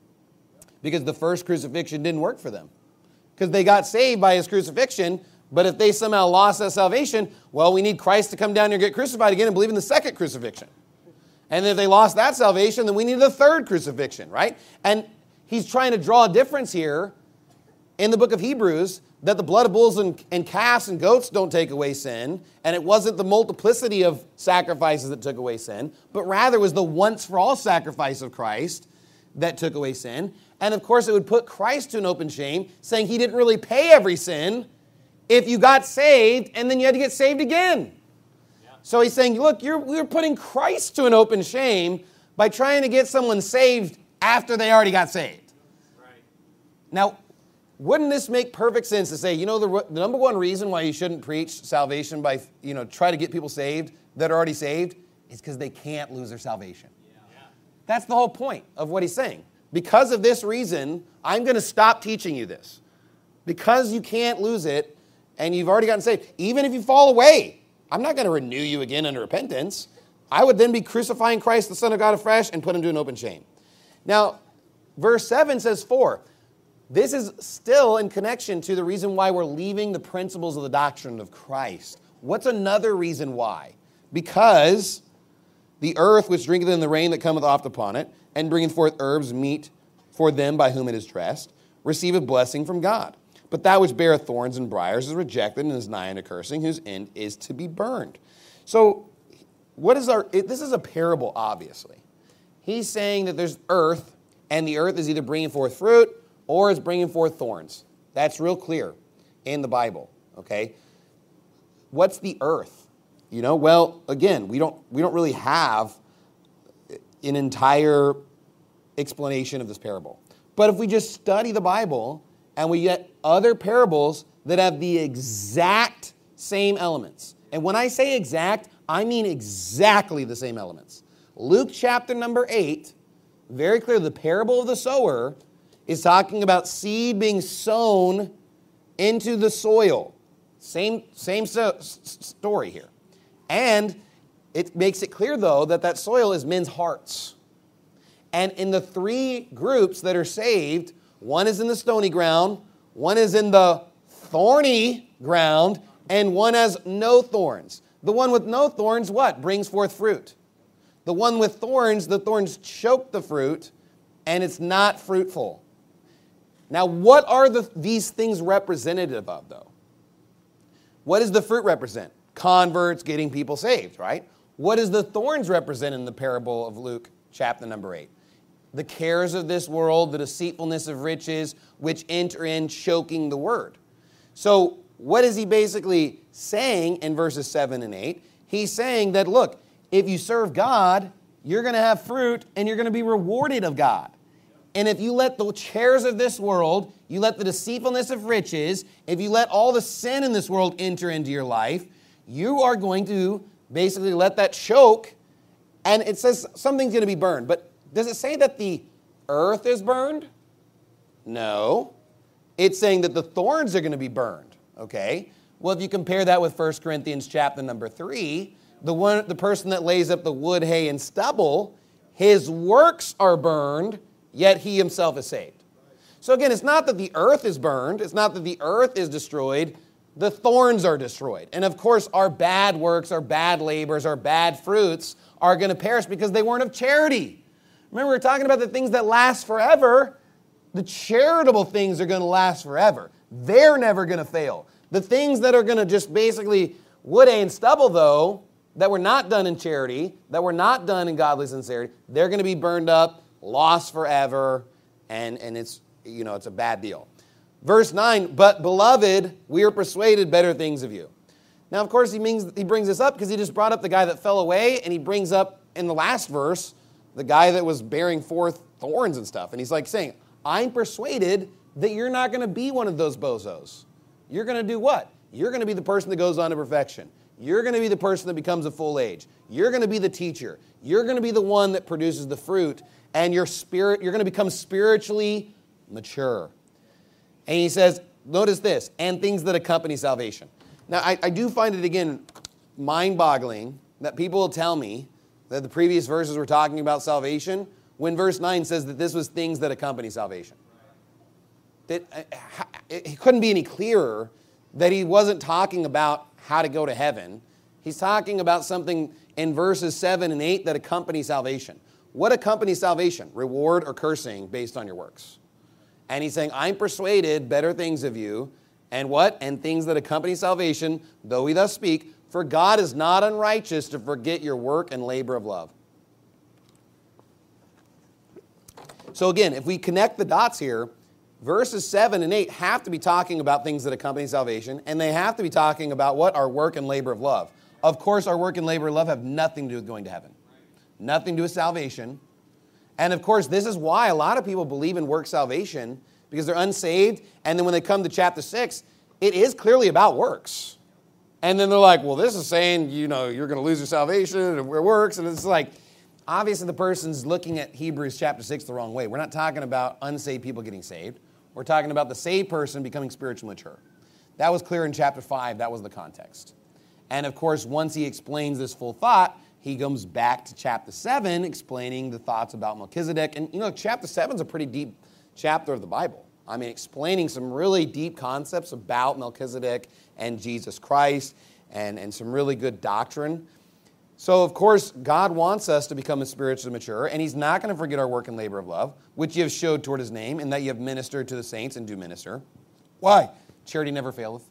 Because the first crucifixion didn't work for them. Because they got saved by his crucifixion, but if they somehow lost that salvation, well, we need Christ to come down here and get crucified again and believe in the second crucifixion. And if they lost that salvation, then we need the third crucifixion, right? And he's trying to draw a difference here in the book of Hebrews that the blood of bulls and, and calves and goats don't take away sin, and it wasn't the multiplicity of sacrifices that took away sin, but rather was the once-for-all sacrifice of Christ that took away sin. And of course, it would put Christ to an open shame, saying he didn't really pay every sin if you got saved and then you had to get saved again. So he's saying, look, you're, you're putting Christ to an open shame by trying to get someone saved after they already got saved. Right. Now, wouldn't this make perfect sense to say, you know, the, the number one reason why you shouldn't preach salvation by, you know, try to get people saved that are already saved is because they can't lose their salvation. Yeah. Yeah. That's the whole point of what he's saying. Because of this reason, I'm going to stop teaching you this. Because you can't lose it and you've already gotten saved. Even if you fall away, I'm not going to renew you again under repentance. I would then be crucifying Christ, the Son of God, afresh and put him to an open shame. Now, verse seven says, for. This is still in connection to the reason why we're leaving the principles of the doctrine of Christ. What's another reason why? Because the earth which drinketh in the rain that cometh oft upon it, and bringeth forth herbs meet for them by whom it is dressed, receiveth blessing from God. But that which beareth thorns and briars is rejected and is nigh unto cursing, whose end is to be burned. So, what is our? It, this is a parable, obviously. He's saying that there's earth, and the earth is either bringing forth fruit or it's bringing forth thorns. That's real clear in the Bible. Okay, what's the earth? You know, well, again, we don't we don't really have an entire explanation of this parable. But if we just study the Bible and we get other parables that have the exact same elements. And when I say exact, I mean exactly the same elements. Luke chapter number eight, very clear, the parable of the sower is talking about seed being sown into the soil. Same, same so, story here. And it makes it clear, though, that that soil is men's hearts. And in the three groups that are saved, one is in the stony ground, one is in the thorny ground, and one has no thorns. The one with no thorns, what? Brings forth fruit. The one with thorns, the thorns choke the fruit, and it's not fruitful. Now, what are the, these things representative of, though? What does the fruit represent? Converts, getting people saved, right? What does the thorns represent in the parable of Luke chapter number eight? The cares of this world, the deceitfulness of riches, which enter in, choking the word. So what is he basically saying in verses seven and eight? He's saying that, look, if you serve God, you're going to have fruit and you're going to be rewarded of God. And if you let the cares of this world, you let the deceitfulness of riches, if you let all the sin in this world enter into your life, you are going to basically let that choke And it says something's going to be burned. But does it say that the earth is burned? No. It's saying that the thorns are going to be burned. Okay? Well, if you compare that with First Corinthians chapter number three, the one, the person that lays up the wood, hay, and stubble, his works are burned, yet he himself is saved. So again, it's not that the earth is burned. It's not that the earth is destroyed. The thorns are destroyed. And of course, our bad works, our bad labors, our bad fruits are going to perish because they weren't of charity. Remember, we were talking about the things that last forever. The charitable things are going to last forever. They're never going to fail. The things that are going to just basically wood, hay, and stubble, though, that were not done in charity, that were not done in godly sincerity, they're going to be burned up, lost forever, and, and it's, you know, it's a bad deal. Verse nine, but beloved, we are persuaded better things of you. Now, of course, he, means, he brings this up because he just brought up the guy that fell away, and he brings up in the last verse the guy that was bearing forth thorns and stuff. And he's like saying, I'm persuaded that you're not going to be one of those bozos. You're going to do what? You're going to be the person that goes on to perfection. You're going to be the person that becomes a full age. You're going to be the teacher. You're going to be the one that produces the fruit, and your spirit, you're going to become spiritually mature. And he says, notice this, and things that accompany salvation. Now, I, I do find it, again, mind-boggling that people will tell me that the previous verses were talking about salvation when verse nine says that this was things that accompany salvation. That, uh, it couldn't be any clearer that he wasn't talking about how to go to heaven. He's talking about something in verses seven and eight that accompany salvation. What accompanies salvation? Reward or cursing based on your works. And he's saying, I'm persuaded better things of you. And what? And things that accompany salvation, though we thus speak, for God is not unrighteous to forget your work and labor of love. So again, if we connect the dots here, verses seven and eight have to be talking about things that accompany salvation, and they have to be talking about what? Our work and labor of love. Of course, our work and labor of love have nothing to do with going to heaven. Nothing to do with salvation. And of course, this is why a lot of people believe in work salvation, because they're unsaved, and then when they come to chapter six, it is clearly about works. And then they're like, well, this is saying, you know, you're going to lose your salvation and it works. And it's like, obviously the person's looking at Hebrews chapter six the wrong way. We're not talking about unsaved people getting saved. We're talking about the saved person becoming spiritually mature. That was clear in chapter five. That was the context. And of course, once he explains this full thought, he comes back to chapter seven, explaining the thoughts about Melchizedek. And, you know, chapter seven is a pretty deep chapter of the Bible. I mean, explaining some really deep concepts about Melchizedek and Jesus Christ and, and some really good doctrine. So, of course, God wants us to become spiritually mature, and he's not going to forget our work and labor of love, which you have showed toward his name, and that you have ministered to the saints and do minister. Why? Charity never faileth.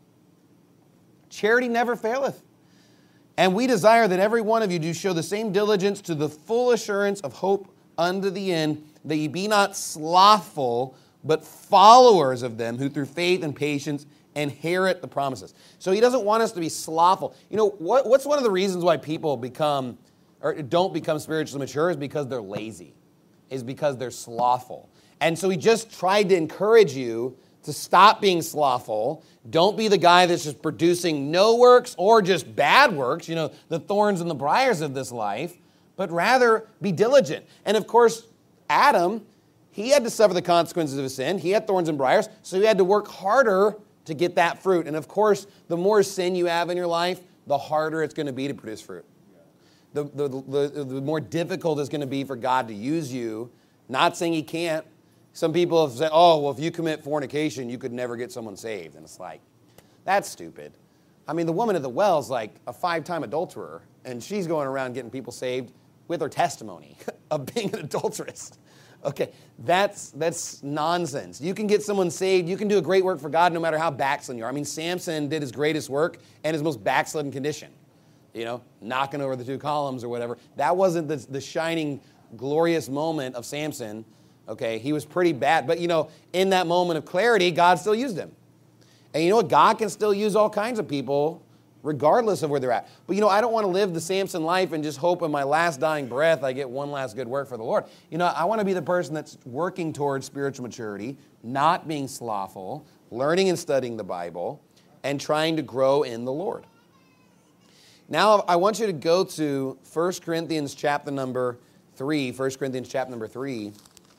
Charity never faileth. And we desire that every one of you do show the same diligence to the full assurance of hope unto the end, that ye be not slothful, but followers of them who through faith and patience inherit the promises. So he doesn't want us to be slothful. You know, what, what's one of the reasons why people become or don't become spiritually mature is because they're lazy, is because they're slothful. And so he just tried to encourage you to stop being slothful. Don't be the guy that's just producing no works or just bad works, you know, the thorns and the briars of this life, but rather be diligent. And of course, Adam, he had to suffer the consequences of his sin. He had thorns and briars, so he had to work harder to get that fruit. And of course, the more sin you have in your life, the harder it's going to be to produce fruit. The, the, the, the more difficult it's going to be for God to use you. Not saying he can't. Some people have said, oh, well, if you commit fornication, you could never get someone saved. And it's like, that's stupid. I mean, the woman at the well is like a five-time adulterer, and she's going around getting people saved with her testimony of being an adulteress. Okay, that's that's nonsense. You can get someone saved. You can do a great work for God no matter how backslidden you are. I mean, Samson did his greatest work in his most backslidden condition. You know, knocking over the two columns or whatever. That wasn't the, the shining, glorious moment of Samson. Okay, he was pretty bad. But, you know, in that moment of clarity, God still used him. And you know what? God can still use all kinds of people regardless of where they're at. But, you know, I don't want to live the Samson life and just hope in my last dying breath I get one last good work for the Lord. You know, I want to be the person that's working towards spiritual maturity, not being slothful, learning and studying the Bible, and trying to grow in the Lord. Now I want you to go to First Corinthians chapter number three. First Corinthians chapter number three.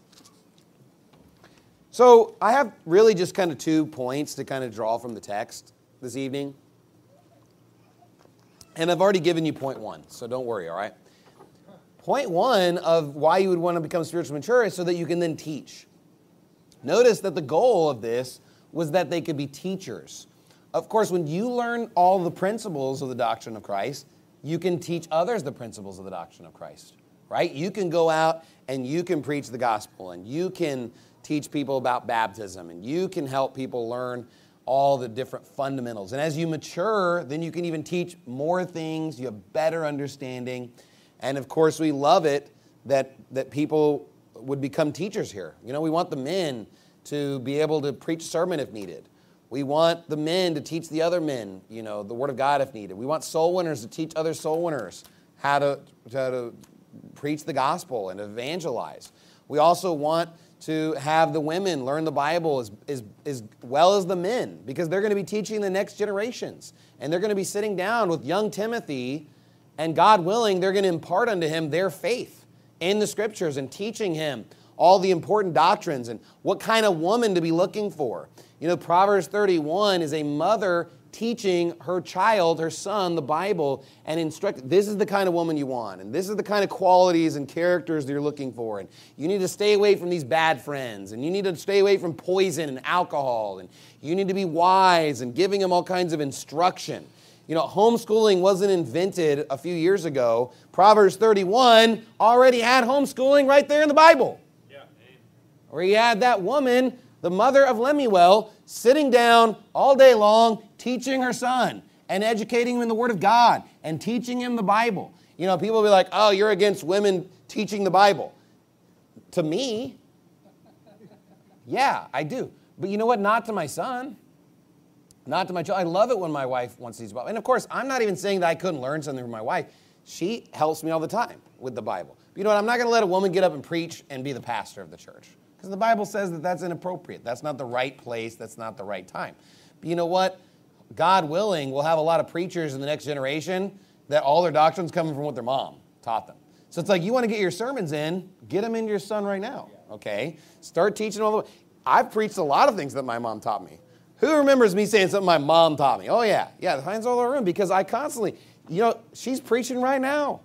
So I have really just kind of two points to kind of draw from the text this evening. And I've already given you point one, so don't worry, all right? Point one of why you would want to become spiritually mature is so that you can then teach. Notice that the goal of this was that they could be teachers. Of course, when you learn all the principles of the doctrine of Christ, you can teach others the principles of the doctrine of Christ, right? You can go out and you can preach the gospel, and you can teach people about baptism, and you can help people learn all the different fundamentals. And as you mature, then you can even teach more things, you have better understanding. And of course, we love it that, that people would become teachers here. You know, we want the men to be able to preach a sermon if needed. We want the men to teach the other men, you know, the Word of God if needed. We want soul winners to teach other soul winners how to, how to preach the gospel and evangelize. We also want to have the women learn the Bible as, as, as well as the men, because they're going to be teaching the next generations. And they're going to be sitting down with young Timothy, and God willing, they're going to impart unto him their faith in the Scriptures and teaching him all the important doctrines and what kind of woman to be looking for. You know, Proverbs thirty-one is a mother teaching her child, her son, the Bible, and instruct, this is the kind of woman you want, and this is the kind of qualities and characters that you're looking for, and you need to stay away from these bad friends, and you need to stay away from poison and alcohol, and you need to be wise, and giving them all kinds of instruction. You know, homeschooling wasn't invented a few years ago. Proverbs thirty-one already had homeschooling right there in the Bible. Yeah. Where you had that woman, the mother of Lemuel, sitting down all day long, teaching her son and educating him in the Word of God and teaching him the Bible. You know, people will be like, oh, you're against women teaching the Bible. To me, yeah, I do. But you know what? Not to my son. Not to my child. I love it when my wife wants to teach the Bible. And of course, I'm not even saying that I couldn't learn something from my wife. She helps me all the time with the Bible. But you know what? I'm not going to let a woman get up and preach and be the pastor of the church. Because the Bible says that that's inappropriate. That's not the right place. That's not the right time. But you know what? God willing, we'll have a lot of preachers in the next generation that all their doctrine's coming from what their mom taught them. So it's like, you want to get your sermons in, get them into your son right now, okay? Start teaching them all the way. I've preached a lot of things that my mom taught me. Who remembers me saying something my mom taught me? Oh, yeah. Yeah, the hands all over the room, because I constantly, you know, she's preaching right now.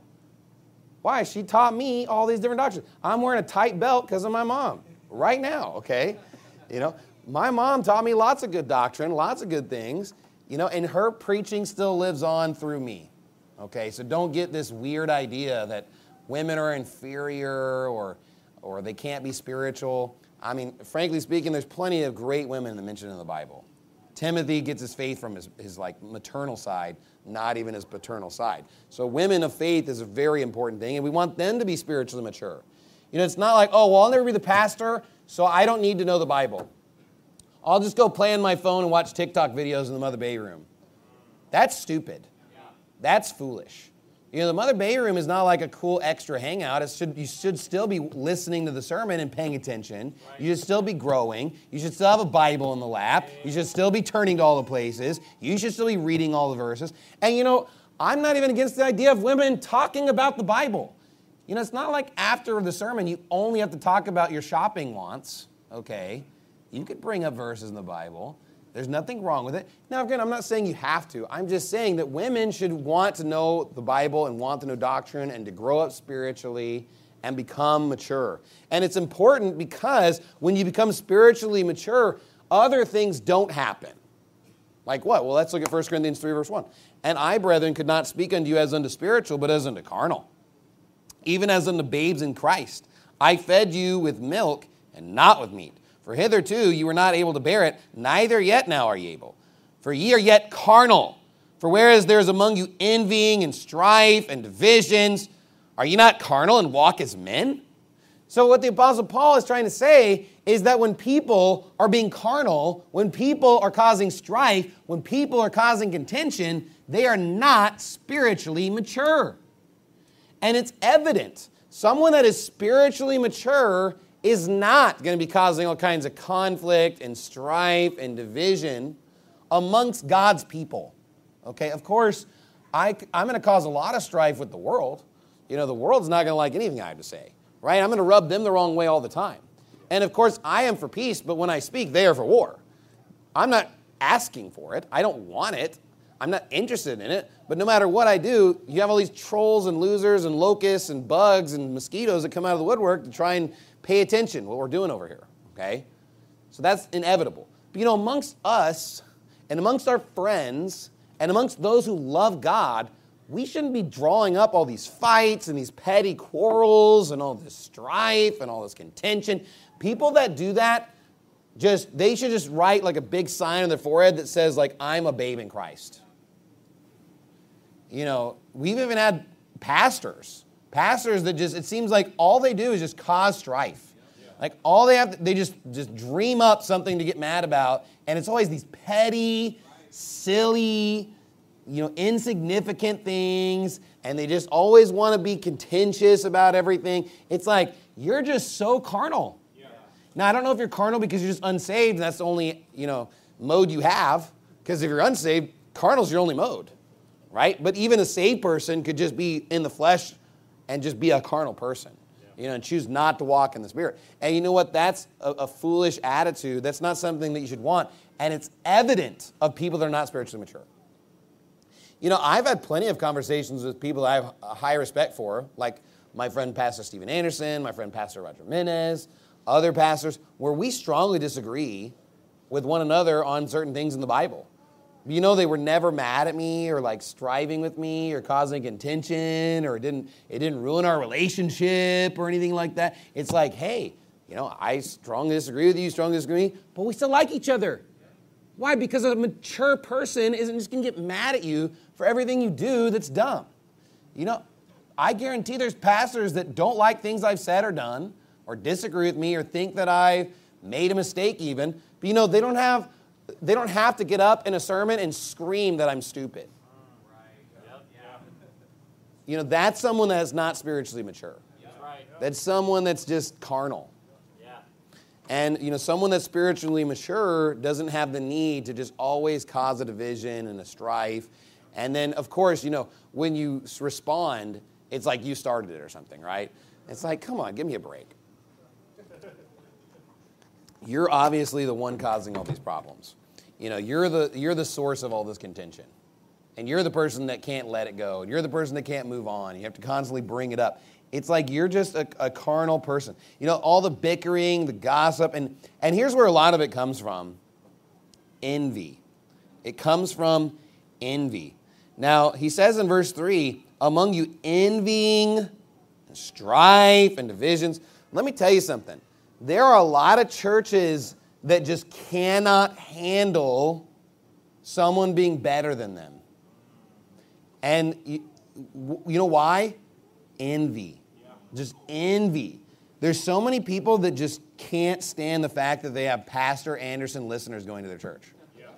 Why? She taught me all these different doctrines. I'm wearing a tight belt because of my mom right now, okay? You know, my mom taught me lots of good doctrine, lots of good things, you know, and her preaching still lives on through me, okay? So don't get this weird idea that women are inferior or, or they can't be spiritual. I mean, frankly speaking, there's plenty of great women that mentioned in the Bible. Timothy gets his faith from his, his like maternal side, not even his paternal side. So women of faith is a very important thing, and we want them to be spiritually mature. You know, it's not like, oh, well, I'll never be the pastor, so I don't need to know the Bible. I'll just go play on my phone and watch TikTok videos in the Mother Bay room. That's stupid. That's foolish. You know, the Mother Bay room is not like a cool extra hangout. It should, you should still be listening to the sermon and paying attention. You should still be growing. You should still have a Bible in the lap. You should still be turning to all the places. You should still be reading all the verses. And, you know, I'm not even against the idea of women talking about the Bible. You know, it's not like after the sermon you only have to talk about your shopping wants, okay? You could bring up verses in the Bible. There's nothing wrong with it. Now, again, I'm not saying you have to. I'm just saying that women should want to know the Bible and want to know doctrine and to grow up spiritually and become mature. And it's important because when you become spiritually mature, other things don't happen. Like what? Well, let's look at First Corinthians three, verse one. And I, brethren, could not speak unto you as unto spiritual, but as unto carnal, even as unto babes in Christ. I fed you with milk and not with meat. For hitherto you were not able to bear it, neither yet now are ye able. For ye are yet carnal. For whereas there is among you envying and strife and divisions, are ye not carnal and walk as men? So what the Apostle Paul is trying to say is that when people are being carnal, when people are causing strife, when people are causing contention, they are not spiritually mature. And it's evident. Someone that is spiritually mature is not going to be causing all kinds of conflict and strife and division amongst God's people. Okay, of course, I, I'm going to cause a lot of strife with the world. You know, the world's not going to like anything I have to say, right? I'm going to rub them the wrong way all the time. And of course, I am for peace, but when I speak, they are for war. I'm not asking for it. I don't want it. I'm not interested in it. But no matter what I do, you have all these trolls and losers and locusts and bugs and mosquitoes that come out of the woodwork to try and pay attention to what we're doing over here, okay? So that's inevitable. But you know, amongst us and amongst our friends and amongst those who love God, we shouldn't be drawing up all these fights and these petty quarrels and all this strife and all this contention. People that do that, just they should just write like a big sign on their forehead that says, like, I'm a babe in Christ. You know, we've even had pastors, pastors that just, it seems like all they do is just cause strife. Like all they have, to, they just, just dream up something to get mad about. And it's always these petty, silly, you know, insignificant things. And they just always want to be contentious about everything. It's like, you're just so carnal. Yeah. Now, I don't know if you're carnal because you're just unsaved. And that's the only, you know, mode you have. Because if you're unsaved, carnal's your only mode. Right? But even a saved person could just be in the flesh and just be a carnal person. You know, and choose not to walk in the Spirit. And you know what? That's a, a foolish attitude. That's not something that you should want. And it's evident of people that are not spiritually mature. You know, I've had plenty of conversations with people I have a high respect for, like my friend Pastor Steven Anderson, my friend Pastor Roger Menez, other pastors, where we strongly disagree with one another on certain things in the Bible. You know, they were never mad at me or like striving with me or causing contention or it didn't, it didn't ruin our relationship or anything like that. It's like, hey, you know, I strongly disagree with you, strongly disagree with me, but we still like each other. Why? Because a mature person isn't just going to get mad at you for everything you do that's dumb. You know, I guarantee there's pastors that don't like things I've said or done or disagree with me or think that I made a mistake even. But, you know, they don't have... They don't have to get up in a sermon and scream that I'm stupid. You know, that's someone that is not spiritually mature. That's someone that's just carnal. And, you know, someone that's spiritually mature doesn't have the need to just always cause a division and a strife. And then, of course, you know, when you respond, it's like you started it or something, right? It's like, come on, give me a break. You're obviously the one causing all these problems. You know, you're the you're the source of all this contention. And you're the person that can't let it go. And you're the person that can't move on. You have to constantly bring it up. It's like you're just a, a carnal person. You know, all the bickering, the gossip, and, and here's where a lot of it comes from. Envy. It comes from envy. Now, he says in verse three, among you envying, and strife, and divisions. Let me tell you something. There are a lot of churches that just cannot handle someone being better than them. And you, you know why? Envy. Just envy. There's so many people that just can't stand the fact that they have Pastor Anderson listeners going to their church.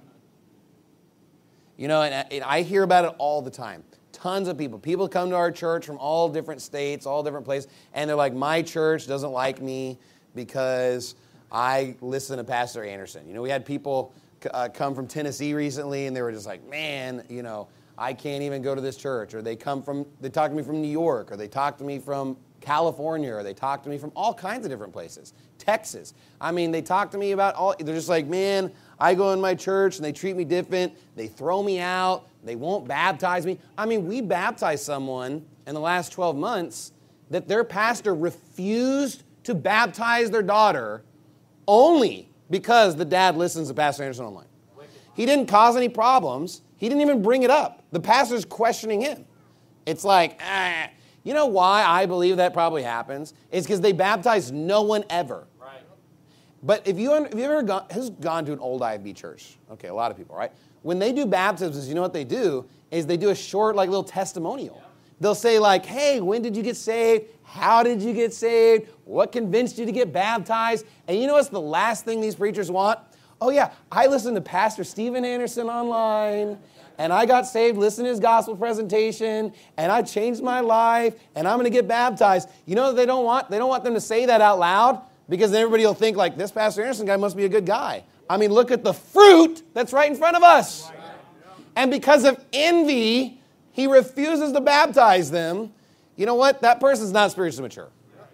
You know, and I, and I hear about it all the time. Tons of people. People come to our church from all different states, all different places, and they're like, my church doesn't like me because I listen to Pastor Anderson. You know, we had people uh, come from Tennessee recently, and they were just like, man, you know, I can't even go to this church. Or they come from, they talk to me from New York, or they talk to me from California, or they talk to me from all kinds of different places. Texas. I mean, they talk to me about all, they're just like, man, I go in my church, and they treat me different. They throw me out. They won't baptize me. I mean, we baptized someone in the last twelve months that their pastor refused to baptize their daughter only because the dad listens to Pastor Anderson online. He didn't cause any problems. He didn't even bring it up. The pastor's questioning him. It's like, ah. You know why I believe that probably happens? It's because they baptize no one ever. Right. But if you if you ever gone, who's gone to an old I F B church? Okay, a lot of people, right? When they do baptisms, you know what they do is they do a short, like, little testimonial. Yeah. They'll say, like, hey, when did you get saved? How did you get saved? What convinced you to get baptized? And you know what's the last thing these preachers want? Oh, yeah, I listened to Pastor Steven Anderson online, and I got saved listening to his gospel presentation, and I changed my life, and I'm going to get baptized. You know what they don't want? They don't want them to say that out loud, because then everybody will think, like, this Pastor Anderson guy must be a good guy. I mean, look at the fruit that's right in front of us. And because of envy, he refuses to baptize them, you know what? That person's not spiritually mature.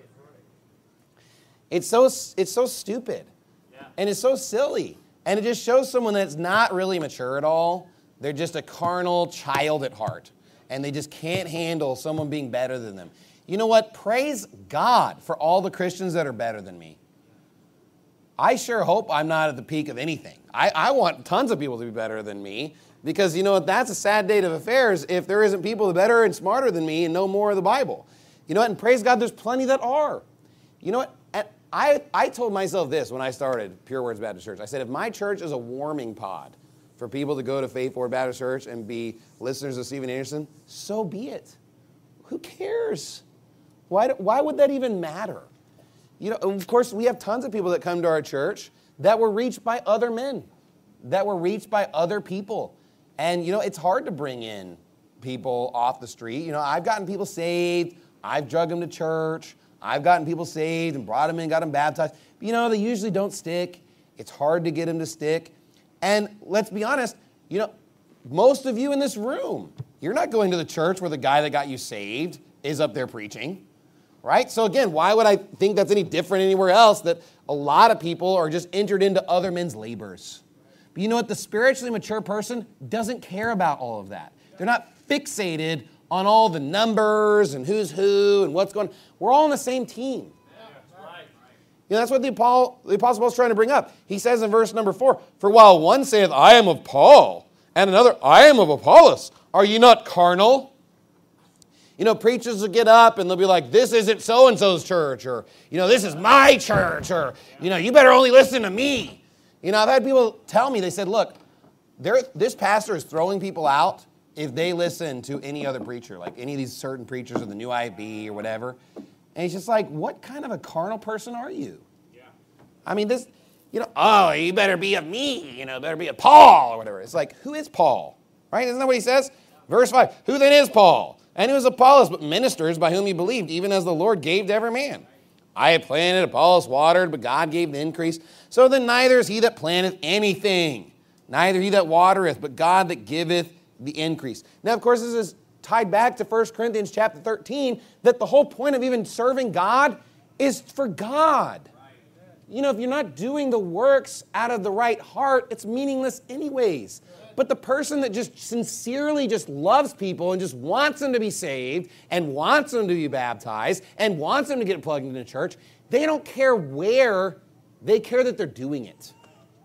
It's so, it's so stupid. And it's so silly. And it just shows someone that's not really mature at all. They're just a carnal child at heart. And they just can't handle someone being better than them. You know what? Praise God for all the Christians that are better than me. I sure hope I'm not at the peak of anything. I, I want tons of people to be better than me. Because, you know what? That's a sad state of affairs if there isn't people better and smarter than me and know more of the Bible. You know what? And praise God, there's plenty that are. You know what? And I, I told myself this when I started Pure Words Baptist Church. I said, if my church is a warming pod for people to go to Faith Forward Baptist Church and be listeners of Steven Anderson, so be it. Who cares? Why, do, why would that even matter? You know, of course, we have tons of people that come to our church that were reached by other men, that were reached by other people. And, you know, it's hard to bring in people off the street. You know, I've gotten people saved. I've drugged them to church. I've gotten people saved and brought them in, got them baptized. But, you know, they usually don't stick. It's hard to get them to stick. And let's be honest, you know, most of you in this room, you're not going to the church where the guy that got you saved is up there preaching, right? So again, why would I think that's any different anywhere else, that a lot of people are just entered into other men's labors? But you know what? The spiritually mature person doesn't care about all of that. They're not fixated on all the numbers and who's who and what's going on. We're all on the same team. You know, that's what the Apostle, the Apostle Paul's trying to bring up. He says in verse number four, for while one saith, I am of Paul, and another, I am of Apollos, are you not carnal? You know, preachers will get up and they'll be like, this isn't so-and-so's church, or, you know, this is my church, or, you know, you better only listen to me. You know, I've had people tell me, they said, look, this pastor is throwing people out if they listen to any other preacher, like any of these certain preachers of the New I B or whatever. And he's just like, what kind of a carnal person are you? Yeah. I mean, this, you know, oh, you better be of me, you know, better be of Paul or whatever. It's like, who is Paul? Right? Isn't that what he says? Verse five, who then is Paul? And he was Apollos, but ministers by whom he believed, even as the Lord gave to every man. I had planted, Apollos watered, but God gave the increase. So then neither is he that planteth anything, neither he that watereth, but God that giveth the increase. Now, of course, this is tied back to First Corinthians chapter thirteen, that the whole point of even serving God is for God. You know, if you're not doing the works out of the right heart, it's meaningless anyways. But the person that just sincerely just loves people and just wants them to be saved and wants them to be baptized and wants them to get plugged into church, they don't care where, they care that they're doing it.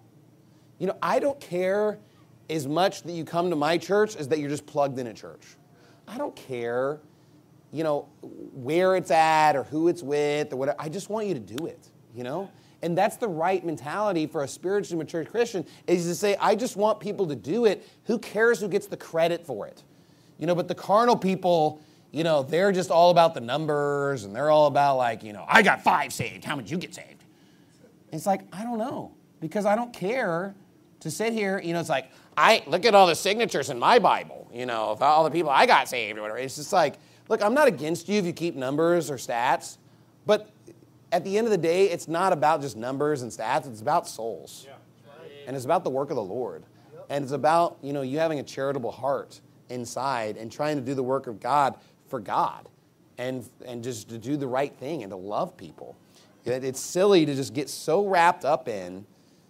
You know, I don't care as much that you come to my church as that you're just plugged in at church. I don't care, you know, where it's at or who it's with or whatever. I just want you to do it, you know? And that's the right mentality for a spiritually mature Christian, is to say, I just want people to do it. Who cares who gets the credit for it? You know, but the carnal people, you know, they're just all about the numbers, and they're all about like, you know, I got five saved. How many did you get saved? It's like, I don't know, because I don't care to sit here. You know, it's like, I look at all the signatures in my Bible, you know, of all the people I got saved or whatever. It's just like, look, I'm not against you if you keep numbers or stats, but at the end of the day, it's not about just numbers and stats. It's about souls. Yeah. And it's about the work of the Lord. Yep. And it's about, you know, you having a charitable heart inside and trying to do the work of God for God and, and just to do the right thing and to love people. It's silly to just get so wrapped up in,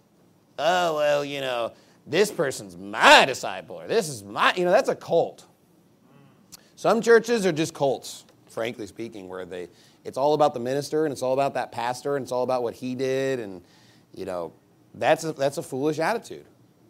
oh, well, you know, this person's my disciple or this is my, you know, that's a cult. Some churches are just cults, frankly speaking, where they, it's all about the minister and it's all about that pastor and it's all about what he did, and, you know, that's a, that's a foolish attitude.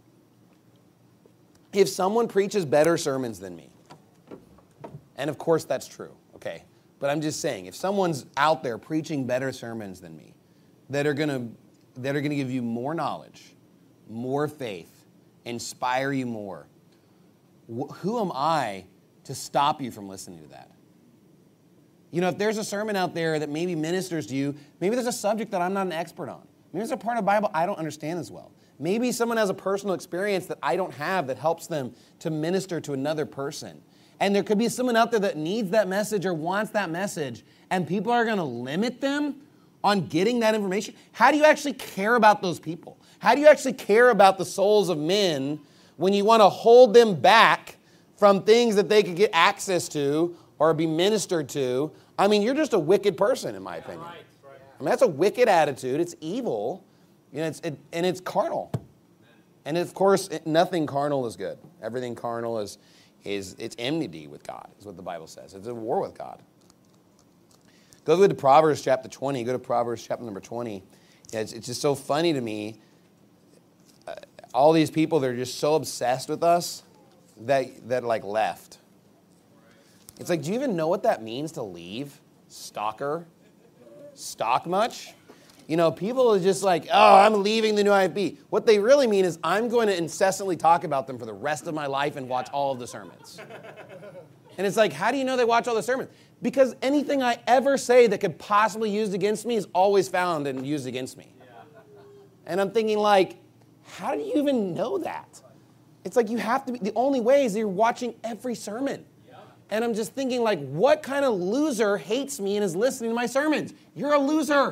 If someone preaches better sermons than me, and of course that's true, okay, but I'm just saying, if someone's out there preaching better sermons than me, that are gonna that are gonna give you more knowledge, more faith, inspire you more, wh- who am I to stop you from listening to that? You know, if there's a sermon out there that maybe ministers to you, maybe there's a subject that I'm not an expert on. Maybe there's a part of the Bible I don't understand as well. Maybe someone has a personal experience that I don't have that helps them to minister to another person. And there could be someone out there that needs that message or wants that message, and people are going to limit them on getting that information. How do you actually care about those people? How do you actually care about the souls of men when you want to hold them back from things that they could get access to or be ministered to, I mean, you're just a wicked person, in my opinion. I mean, that's a wicked attitude. It's evil, you know, it's, it, and it's carnal. And of course, it, nothing carnal is good. Everything carnal is, is it's enmity with God, is what the Bible says. It's a war with God. Go to Proverbs chapter twenty. Go to Proverbs chapter number twenty. Yeah, it's, it's just so funny to me. Uh, all these people, they're just so obsessed with us that that like left. It's like, do you even know what that means to leave? Stalker? Stalk much? You know, people are just like, oh, I'm leaving the New I F B. What they really mean is I'm going to incessantly talk about them for the rest of my life and watch all of the sermons. And it's like, how do you know they watch all the sermons? Because anything I ever say that could possibly be used against me is always found and used against me. And I'm thinking like, how do you even know that? It's like you have to be, the only way is you're watching every sermon. And I'm just thinking like, what kind of loser hates me and is listening to my sermons? You're a loser.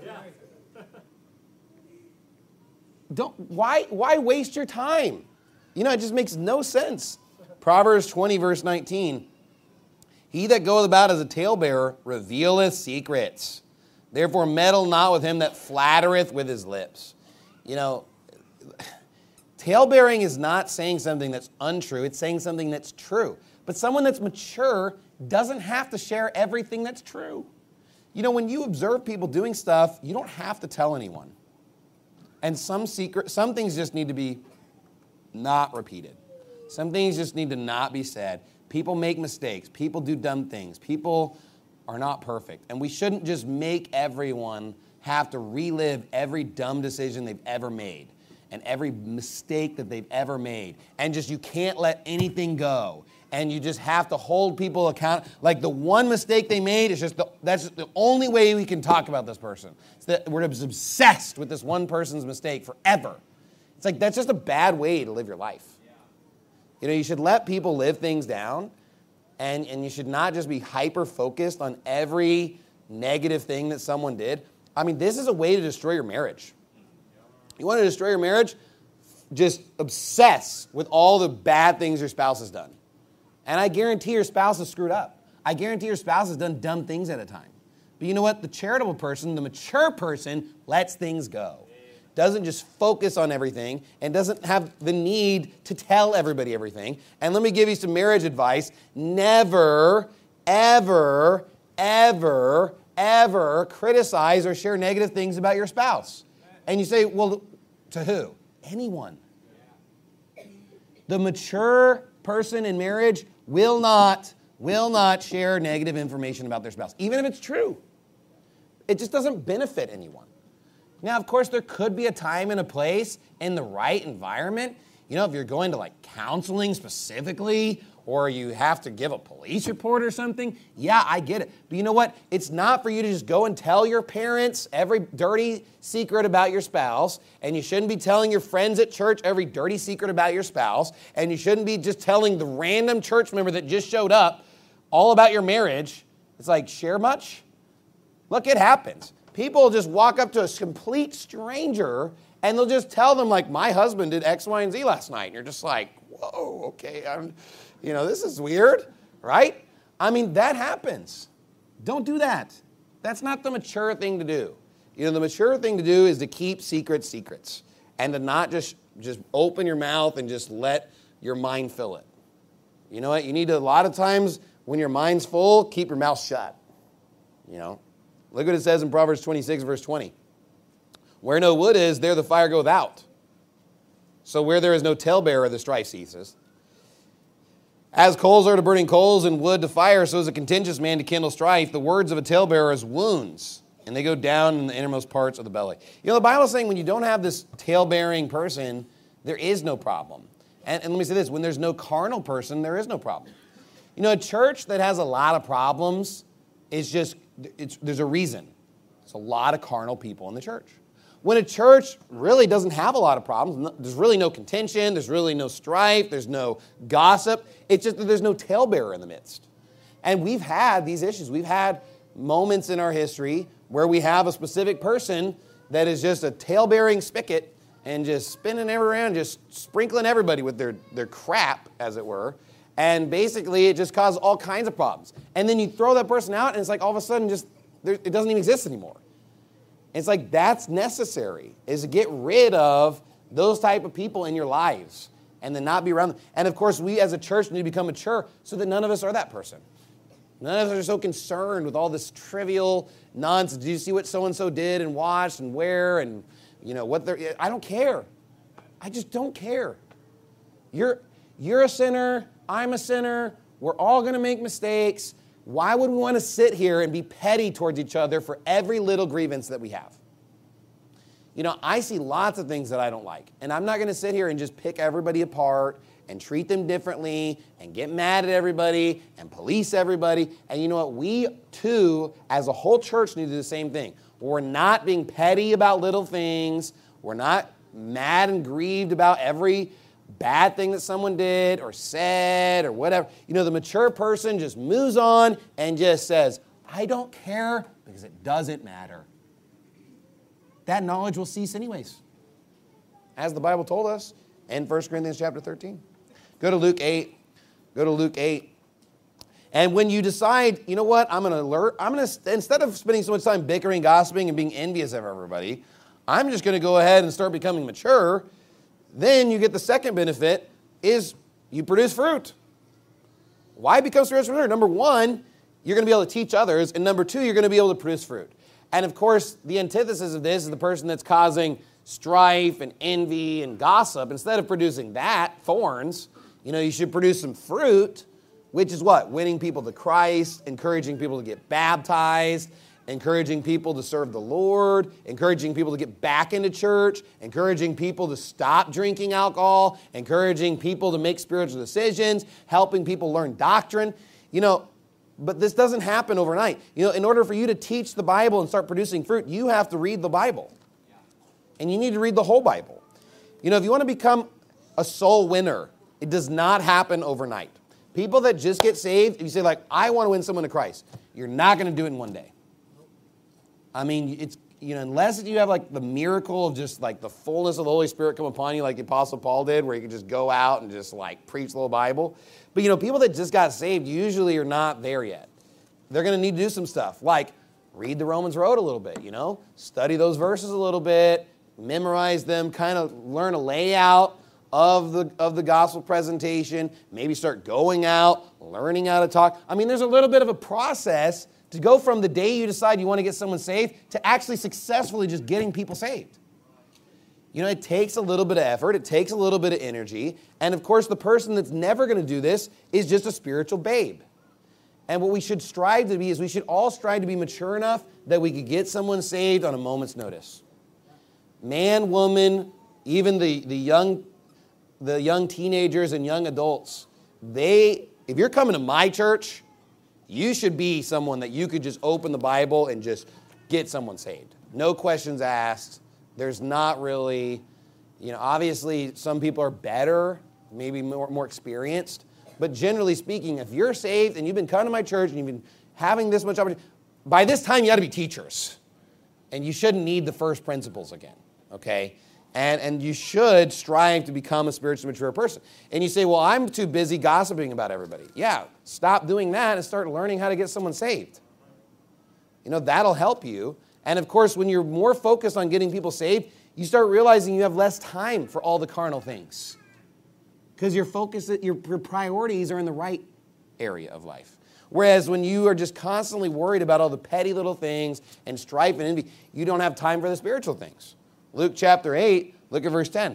Don't, why, why waste your time? You know, it just makes no sense. Proverbs twenty, verse nineteen. He that goeth about as a talebearer revealeth secrets. Therefore meddle not with him that flattereth with his lips. You know, talebearing is not saying something that's untrue. It's saying something that's true. But someone that's mature doesn't have to share everything that's true. You know, when you observe people doing stuff, you don't have to tell anyone. And some secret, some things just need to be not repeated. Some things just need to not be said. People make mistakes. People do dumb things. People are not perfect. And we shouldn't just make everyone have to relive every dumb decision they've ever made and every mistake that they've ever made. And just you can't let anything go. And you just have to hold people account. Like the one mistake they made is just the, that's just the only way we can talk about this person. It's that we're obsessed with this one person's mistake forever. It's like that's just a bad way to live your life. You know, you should let people live things down, and, and you should not just be hyper-focused on every negative thing that someone did. I mean, this is a way to destroy your marriage. You want to destroy your marriage? Just obsess with all the bad things your spouse has done. And I guarantee your spouse is screwed up. I guarantee your spouse has done dumb things at a time. But you know what? The charitable person, the mature person, lets things go. Doesn't just focus on everything and doesn't have the need to tell everybody everything. And let me give you some marriage advice. Never, ever, ever, ever criticize or share negative things about your spouse. And you say, well, to who? Anyone. The mature person in marriage will not, will not share negative information about their spouse, even if it's true. It just doesn't benefit anyone. Now, of course, there could be a time and a place in the right environment. You know, if you're going to like counseling specifically, or you have to give a police report or something, yeah, I get it. But you know what? It's not for you to just go and tell your parents every dirty secret about your spouse, and you shouldn't be telling your friends at church every dirty secret about your spouse, and you shouldn't be just telling the random church member that just showed up all about your marriage. It's like, share much? Look, it happens. People just walk up to a complete stranger, and they'll just tell them, like, my husband did X, Y, and Z last night. And you're just like, whoa, okay, I'm, you know, this is weird, right? I mean, that happens. Don't do that. That's not the mature thing to do. You know, the mature thing to do is to keep secrets secrets and to not just, just open your mouth and just let your mind fill it. You know what? You need to, a lot of times when your mind's full, keep your mouth shut. You know? Look what it says in Proverbs twenty-six, verse twenty. Where no wood is, there the fire goeth out. So where there is no talebearer, the strife ceases. As coals are to burning coals and wood to fire, so is a contentious man to kindle strife. The words of a talebearer is wounds, and they go down in the innermost parts of the belly. You know, the Bible is saying when you don't have this tale-bearing person, there is no problem. And, and let me say this, when there's no carnal person, there is no problem. You know, a church that has a lot of problems is just, it's, there's a reason. There's a lot of carnal people in the church. When a church really doesn't have a lot of problems, there's really no contention, there's really no strife, there's no gossip. It's just that there's no talebearer in the midst. And we've had these issues. We've had moments in our history where we have a specific person that is just a tale-bearing spigot and just spinning around, just sprinkling everybody with their, their crap, as it were. And basically, it just causes all kinds of problems. And then you throw that person out, and it's like all of a sudden, just there, it doesn't even exist anymore. It's like that's necessary, is to get rid of those type of people in your lives and then not be around them. And of course, we as a church need to become mature so that none of us are that person. None of us are so concerned with all this trivial nonsense. Did you see what so-and-so did and watched and where and, you know, what they're... I don't care. I just don't care. You're, you're a sinner. I'm a sinner. We're all going to make mistakes. Why would we want to sit here and be petty towards each other for every little grievance that we have? You know, I see lots of things that I don't like. And I'm not going to sit here and just pick everybody apart and treat them differently and get mad at everybody and police everybody. And you know what? We, too, as a whole church, need to do the same thing. We're not being petty about little things. We're not mad and grieved about every bad thing that someone did or said or whatever. You know, the mature person just moves on and just says, I don't care because it doesn't matter. That knowledge will cease anyways, as the Bible told us in First Corinthians chapter thirteen. Go to Luke eight. Go to Luke eight. And when you decide, you know what, I'm going to alert, I'm going to, instead of spending so much time bickering, gossiping, and being envious of everybody, I'm just going to go ahead and start becoming mature. Then you get the second benefit is you produce fruit. Why become spiritual mature? Number one, you're going to be able to teach others. And number two, you're going to be able to produce fruit. And of course, the antithesis of this is the person that's causing strife and envy and gossip. Instead of producing that, thorns, you know, you should produce some fruit, which is what? Winning people to Christ, encouraging people to get baptized, encouraging people to serve the Lord, encouraging people to get back into church, encouraging people to stop drinking alcohol, encouraging people to make spiritual decisions, helping people learn doctrine. You know, but this doesn't happen overnight. You know, in order for you to teach the Bible and start producing fruit, you have to read the Bible. And you need to read the whole Bible. You know, if you want to become a soul winner, it does not happen overnight. People that just get saved, if you say like, I want to win someone to Christ, you're not going to do it in one day. I mean, it's, you know, unless you have like the miracle of just like the fullness of the Holy Spirit come upon you like the Apostle Paul did, where you could just go out and just like preach the whole Bible. But, you know, people that just got saved usually are not there yet. They're going to need to do some stuff like read the Romans Road a little bit, you know, study those verses a little bit, memorize them, kind of learn a layout of the of the gospel presentation, maybe start going out, learning how to talk. I mean, there's a little bit of a process to go from the day you decide you want to get someone saved to actually successfully just getting people saved. You know, it takes a little bit of effort. It takes a little bit of energy. And, of course, the person that's never going to do this is just a spiritual babe. And what we should strive to be is we should all strive to be mature enough that we could get someone saved on a moment's notice. Man, woman, even the, the young the young teenagers and young adults, they, if you're coming to my church, you should be someone that you could just open the Bible and just get someone saved. No questions asked. There's not really, you know, obviously some people are better, maybe more, more experienced. But generally speaking, if you're saved and you've been coming to my church and you've been having this much opportunity, by this time you ought to be teachers. And you shouldn't need the first principles again, okay? And, and you should strive to become a spiritually mature person. And you say, well, I'm too busy gossiping about everybody. Yeah, stop doing that and start learning how to get someone saved. You know, that'll help you. And of course, when you're more focused on getting people saved, you start realizing you have less time for all the carnal things. Because your focus, your, your priorities are in the right area of life. Whereas when you are just constantly worried about all the petty little things and strife and envy, you don't have time for the spiritual things. Luke chapter eight, look at verse ten.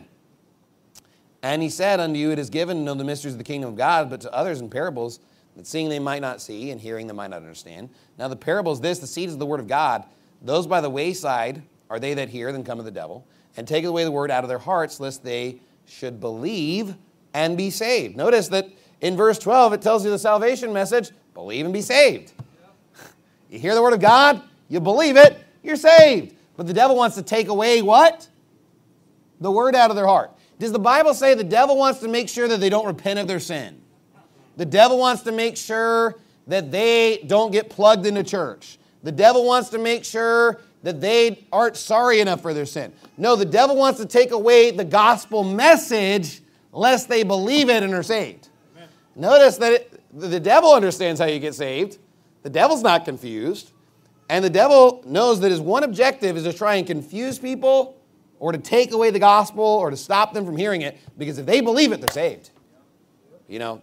And he said unto you, it is given to know the mysteries of the kingdom of God, but to others in parables, that seeing they might not see, and hearing they might not understand. Now the parable is this, the seed is the word of God. Those by the wayside are they that hear, then come of the devil, and take away the word out of their hearts, lest they should believe and be saved. Notice that in verse twelve, it tells you the salvation message, believe and be saved. You hear the word of God, you believe it, you're saved. But the devil wants to take away what? The word out of their heart. Does the Bible say the devil wants to make sure that they don't repent of their sin? The devil wants to make sure that they don't get plugged into church. The devil wants to make sure that they aren't sorry enough for their sin. No, the devil wants to take away the gospel message lest they believe it and are saved. Amen. Notice that it, the devil understands how you get saved. The devil's not confused. And the devil knows that his one objective is to try and confuse people or to take away the gospel or to stop them from hearing it, because if they believe it, they're saved. You know,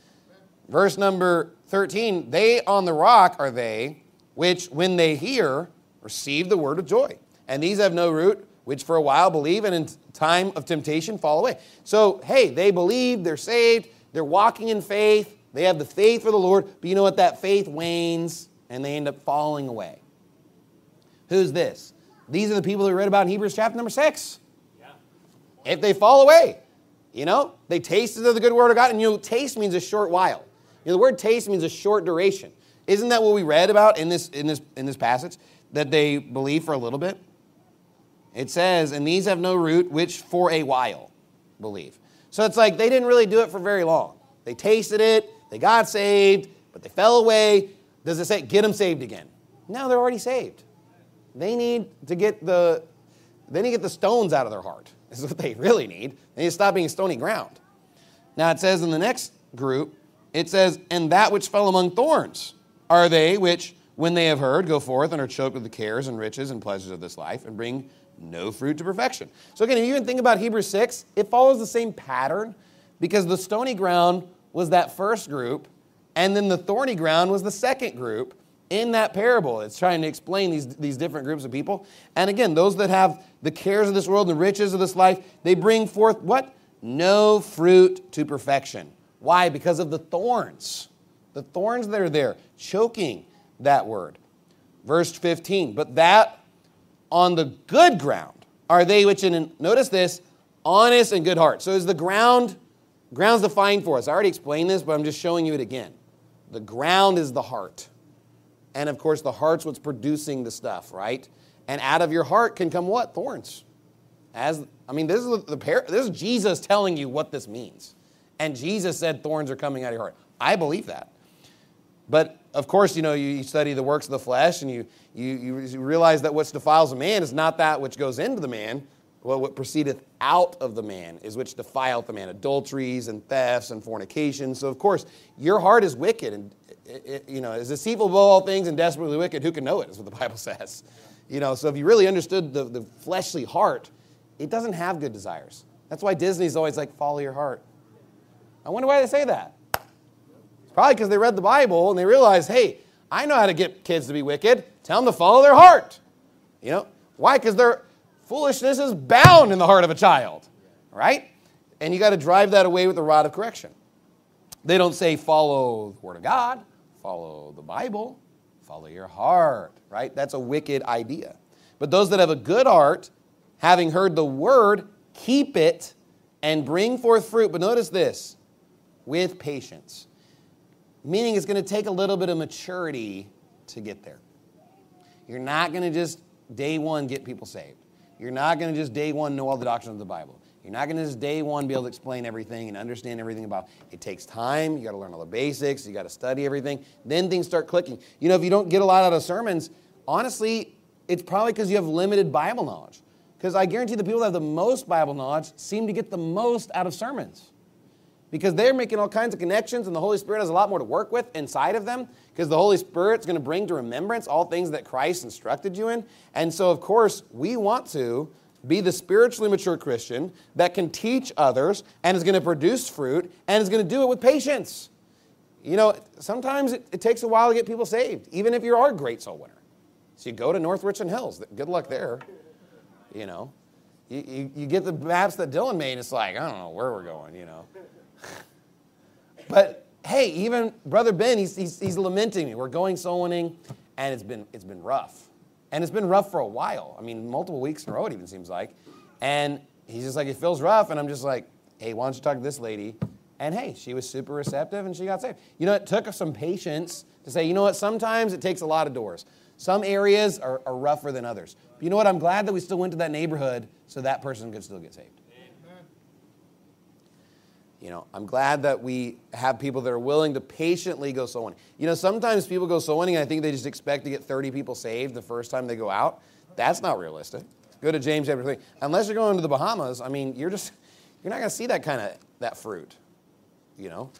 verse number thirteen, they on the rock are they, which when they hear, receive the word of joy. And these have no root, which for a while believe, and in time of temptation fall away. So, hey, they believe, they're saved, they're walking in faith, they have the faith for the Lord, but you know what? That faith wanes, and they end up falling away. Who's this? These are the people that we read about in Hebrews chapter number six. Yeah. If they fall away, you know, they tasted of the good word of God, and you know, taste means a short while. You know, the word taste means a short duration. Isn't that what we read about in this in this in this passage? That they believe for a little bit? It says, and these have no root, which for a while believe. So it's like they didn't really do it for very long. They tasted it, they got saved, but they fell away. Does it say, get them saved again? No, they're already saved. They need to get the, they need to get the stones out of their heart. This is what they really need. They need to stop being stony ground. Now it says in the next group, it says, and that which fell among thorns are they which, when they have heard, go forth and are choked with the cares and riches and pleasures of this life and bring no fruit to perfection. So again, if you even think about Hebrews six, it follows the same pattern, because the stony ground was that first group, and then the thorny ground was the second group in that parable. It's trying to explain these, these different groups of people. And again, those that have the cares of this world, the riches of this life, they bring forth what? No fruit to perfection. Why? Because of the thorns. The thorns that are there, choking that word. Verse fifteen, but that on the good ground are they which, in, notice this, honest and good heart. So is the ground, ground's defined for us. I already explained this, but I'm just showing you it again. The ground is the heart. And of course, the heart's what's producing the stuff, right? And out of your heart can come what? Thorns. As I mean, this is the this is Jesus telling you what this means. And Jesus said thorns are coming out of your heart. I believe that. But of course, you know, you study the works of the flesh, and you you, you realize that what defiles a man is not that which goes into the man. Well, what proceedeth out of the man is which defileth the man. Adulteries and thefts and fornication. So of course, your heart is wicked, and it, it, you know, is deceitful above all things and desperately wicked. Who can know it? Is what the Bible says. You know, so if you really understood the, the fleshly heart, it doesn't have good desires. That's why Disney's always like, follow your heart. I wonder why they say that. It's probably because they read the Bible and they realized, hey, I know how to get kids to be wicked. Tell them to follow their heart. You know, why? Because their foolishness is bound in the heart of a child, right? And you got to drive that away with the rod of correction. They don't say follow the Word of God, follow the Bible, follow your heart, right? That's a wicked idea. But those that have a good heart, having heard the Word, keep it and bring forth fruit. But notice this, with patience. Meaning it's going to take a little bit of maturity to get there. You're not going to just day one get people saved. You're not going to just day one know all the doctrines of the Bible. You're not going to just day one be able to explain everything and understand everything about it. It takes time. You got to learn all the basics. You got to study everything. Then things start clicking. You know, if you don't get a lot out of sermons, honestly, it's probably because you have limited Bible knowledge. Because I guarantee the people that have the most Bible knowledge seem to get the most out of sermons. Because they're making all kinds of connections, and the Holy Spirit has a lot more to work with inside of them, because the Holy Spirit's going to bring to remembrance all things that Christ instructed you in. And so, of course, we want to be the spiritually mature Christian that can teach others and is going to produce fruit and is going to do it with patience. You know, sometimes it, it takes a while to get people saved, even if you are a great soul winner. So you go to North Richland Hills. Good luck there. You know, you, you, you get the maps that Dylan made, it's like, I don't know where we're going, you know. But hey, even Brother Ben, he's, he's, he's lamenting me. We're going soul winning, and it's been it's been rough. And it's been rough for a while. I mean, multiple weeks in a row, it even seems like. And he's just like, it feels rough. And I'm just like, hey, why don't you talk to this lady? And hey, she was super receptive, and she got saved. You know, it took us some patience to say, you know what, sometimes it takes a lot of doors. Some areas are, are rougher than others. But you know what, I'm glad that we still went to that neighborhood so that person could still get saved. You know, I'm glad that we have people that are willing to patiently go soul winning. You know, sometimes people go soul winning and I think they just expect to get thirty people saved the first time they go out. That's not realistic. Go to James chapter three. Unless you're going to the Bahamas, I mean, you're just, you're not going to see that kind of, that fruit. You know,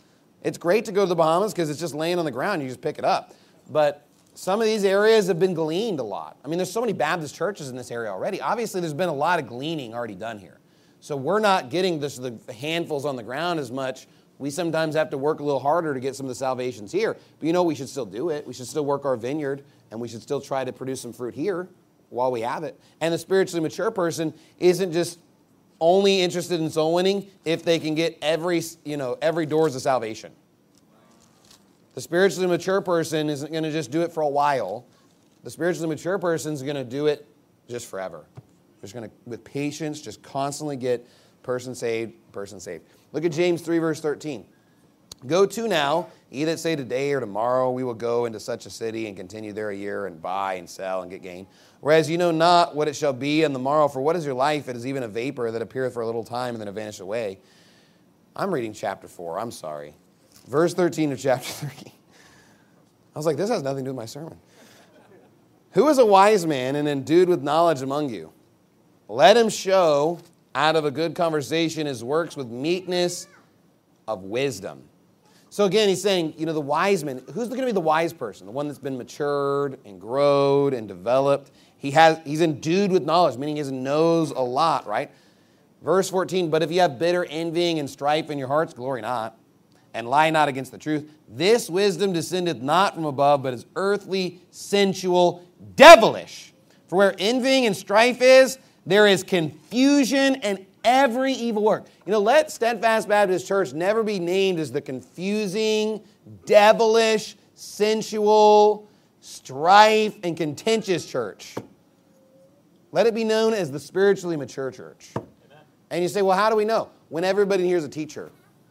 It's great to go to the Bahamas because it's just laying on the ground. You just pick it up. But some of these areas have been gleaned a lot. I mean, there's so many Baptist churches in this area already. Obviously, there's been a lot of gleaning already done here. So we're not getting this, the handfuls on the ground as much. We sometimes have to work a little harder to get some of the salvations here. But you know, we should still do it. We should still work our vineyard, and we should still try to produce some fruit here while we have it. And the spiritually mature person isn't just only interested in soul winning if they can get every, you know, every doors of salvation. The spiritually mature person isn't going to just do it for a while. The spiritually mature person is going to do it just forever. Just going to, with patience, just constantly get person saved, person saved. Look at James three, verse thirteen. Go to now, ye that say today or tomorrow, we will go into such a city and continue there a year and buy and sell and get gain. Whereas you know not what it shall be on the morrow, for what is your life? It is even a vapor that appeareth for a little time and then it vanisheth away. I'm reading chapter four, I'm sorry. Verse thirteen of chapter three. I was like, this has nothing to do with my sermon. Who is a wise man and endued with knowledge among you? Let him show out of a good conversation his works with meekness of wisdom. So again, he's saying, you know, the wise man, who's going to be the wise person? The one that's been matured and growed and developed. He has, he's endued with knowledge, meaning he knows a lot, right? Verse fourteen, but if you have bitter envying and strife in your hearts, glory not, and lie not against the truth. This wisdom descendeth not from above, but is earthly, sensual, devilish. For where envying and strife is, there is confusion and every evil work. You know, let Steadfast Baptist Church never be named as the confusing, devilish, sensual, strife, and contentious church. Let it be known as the spiritually mature church. Amen. And you say, well, how do we know? When everybody here is a teacher.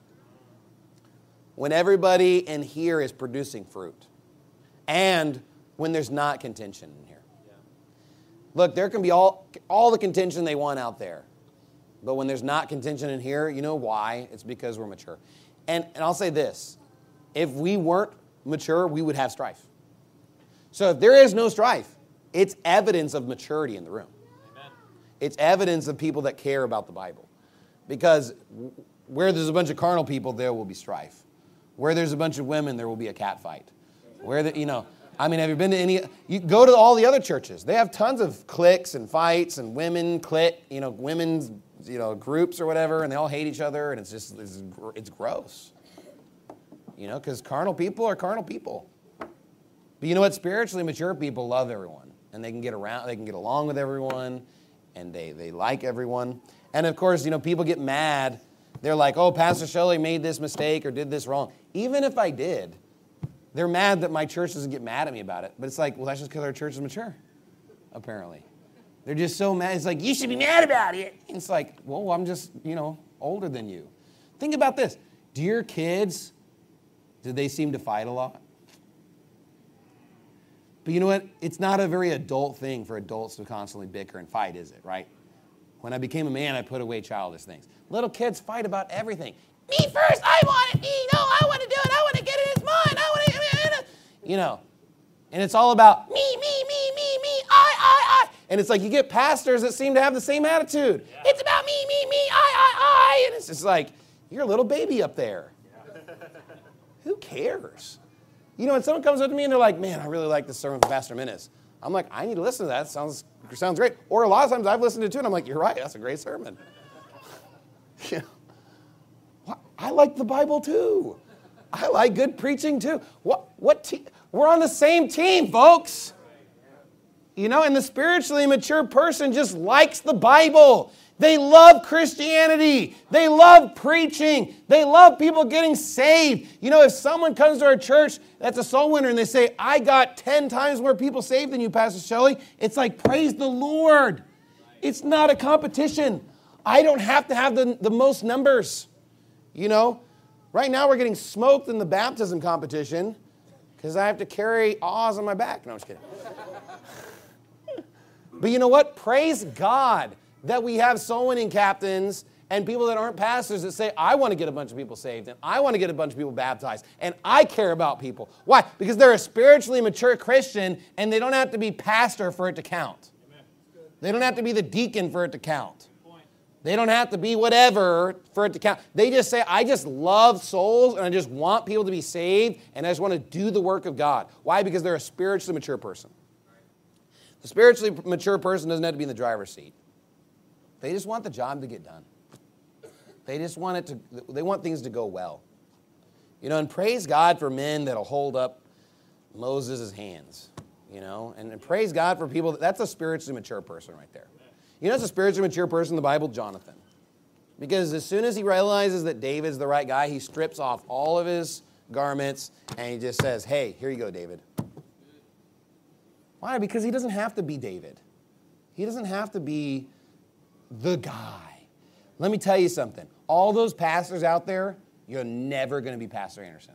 When everybody in here is producing fruit. And when there's not contention in here. Yeah. Look, there can be all, all the contention they want out there. But when there's not contention in here, you know why? It's because we're mature. And, and I'll say this. If we weren't mature, we would have strife. So if there is no strife, it's evidence of maturity in the room. Amen. It's evidence of people that care about the Bible. Because where there's a bunch of carnal people, there will be strife. Where there's a bunch of women, there will be a cat fight. Where the, you know, I mean, have you been to any, you go to all the other churches. They have tons of cliques and fights and women clique, you know, women's, you know, groups or whatever, and they all hate each other, and it's just, it's, it's gross. You know, because carnal people are carnal people. But you know what? Spiritually mature people love everyone, and they can get around, they can get along with everyone, and they, they like everyone. And of course, you know, people get mad. They're like, oh, Pastor Shelley made this mistake or did this wrong. Even if I did, they're mad that my church doesn't get mad at me about it. But it's like, well, that's just because our church is mature, apparently. They're just so mad. It's like, you should be mad about it. And it's like, well, I'm just, you know, older than you. Think about this. Do your kids, do they seem to fight a lot? But you know what? It's not a very adult thing for adults to constantly bicker and fight, is it, right? When I became a man, I put away childish things. Little kids fight about everything. Me first, I want it. Me, no, I want to do it. I want to get it. It's mine. I want to, you know. And it's all about me, me, me, me, me, I, I, I. And it's like you get pastors that seem to have the same attitude. Yeah. It's about me, me, me, I, I, I. And it's just like, you're a little baby up there. Yeah. Who cares? You know, when someone comes up to me and they're like, man, I really like this sermon from Pastor Minnis. I'm like, I need to listen to that. It sounds, sounds great. Or a lot of times I've listened to it too, and I'm like, you're right. That's a great sermon. Yeah. Well, I like the Bible too. I like good preaching too. What? What? Te- We're on the same team, folks. You know, and the spiritually mature person just likes the Bible. They love Christianity. They love preaching. They love people getting saved. You know, if someone comes to our church that's a soul winner and they say, I got ten times more people saved than you, Pastor Shelley, it's like, praise the Lord. It's not a competition. I don't have to have the, the most numbers. You know, right now we're getting smoked in the baptism competition because I have to carry awes on my back. No, I'm just kidding. But you know what? Praise God that we have soul winning captains and people that aren't pastors that say, I want to get a bunch of people saved and I want to get a bunch of people baptized and I care about people. Why? Because they're a spiritually mature Christian and they don't have to be pastor for it to count. Amen. They don't have to be the deacon for it to count. They don't have to be whatever for it to count. They just say, I just love souls and I just want people to be saved and I just want to do the work of God. Why? Because they're a spiritually mature person. The spiritually mature person doesn't have to be in the driver's seat. They just want the job to get done. They just want it to, they want things to go well. You know, and praise God for men that'll hold up Moses' hands, you know, and, and praise God for people. That's a spiritually mature person right there. You know, it's a spiritually mature person in the Bible, Jonathan. Because as soon as he realizes that David's the right guy, he strips off all of his garments and he just says, hey, here you go, David. Why? Because he doesn't have to be David. He doesn't have to be the guy. Let me tell you something. All those pastors out there, you're never going to be Pastor Anderson.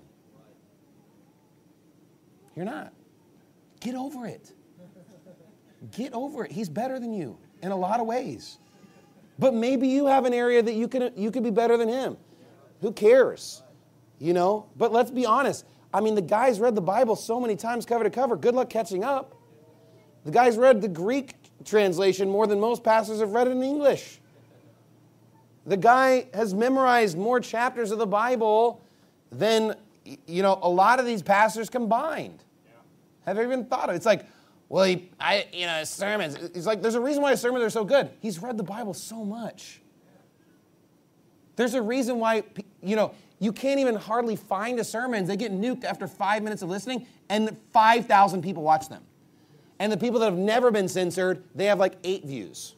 You're not. Get over it. Get over it. He's better than you in a lot of ways. But maybe you have an area that you could you could be better than him. Who cares? You know? But let's be honest. I mean, the guy's read the Bible so many times cover to cover. Good luck catching up. The guy's read the Greek translation more than most pastors have read it in English. The guy has memorized more chapters of the Bible than, you know, a lot of these pastors combined. Have you even thought of it? It's like, well, he, I, you know, his sermons. It's like, there's a reason why his sermons are so good. He's read the Bible so much. There's a reason why, you know, you can't even hardly find his sermons. They get nuked after five minutes of listening, and five thousand people watch them. And the people that have never been censored, they have like eight views.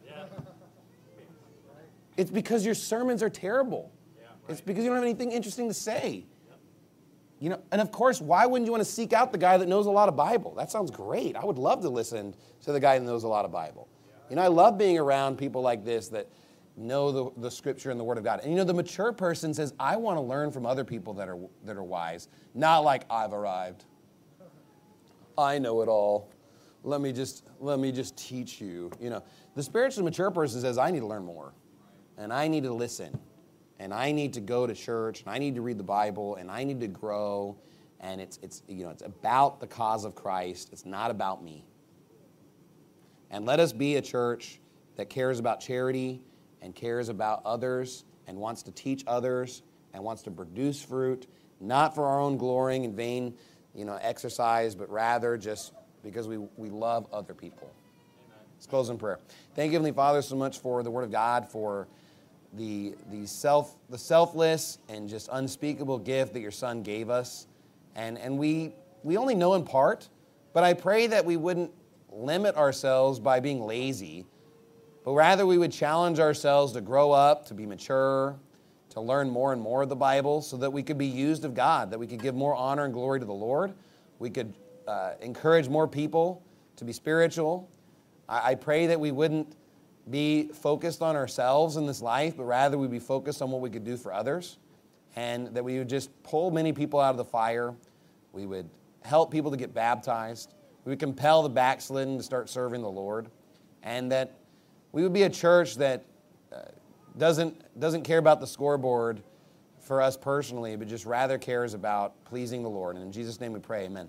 It's because your sermons are terrible. It's because you don't have anything interesting to say. You know, and of course, why wouldn't you want to seek out the guy that knows a lot of Bible? That sounds great. I would love to listen to the guy that knows a lot of Bible. You know, I love being around people like this that know the, the Scripture and the Word of God. And you know, the mature person says, I want to learn from other people that are that are wise. Not like, I've arrived. I know it all. Let me just let me just teach you. You know, the spiritually mature person says, I need to learn more. And I need to listen. And I need to go to church, and I need to read the Bible, and I need to grow, and it's it's you know it's about the cause of Christ. It's not about me. And let us be a church that cares about charity and cares about others and wants to teach others and wants to produce fruit, not for our own glorying and vain, you know, exercise, but rather just because we, we love other people. Amen. Let's close in prayer. Thank you, Heavenly Father, so much for the Word of God, for the the self the selfless and just unspeakable gift that your Son gave us. And and we we only know in part, but I pray that we wouldn't limit ourselves by being lazy, but rather we would challenge ourselves to grow up, to be mature, to learn more and more of the Bible so that we could be used of God, that we could give more honor and glory to the Lord. We could uh, encourage more people to be spiritual. I, I pray that we wouldn't be focused on ourselves in this life, but rather we'd be focused on what we could do for others, and that we would just pull many people out of the fire. We would help people to get baptized. We would compel the backslidden to start serving the Lord, and that we would be a church that uh, doesn't doesn't care about the scoreboard for us personally, but just rather cares about pleasing the Lord. And in Jesus' name we pray, amen.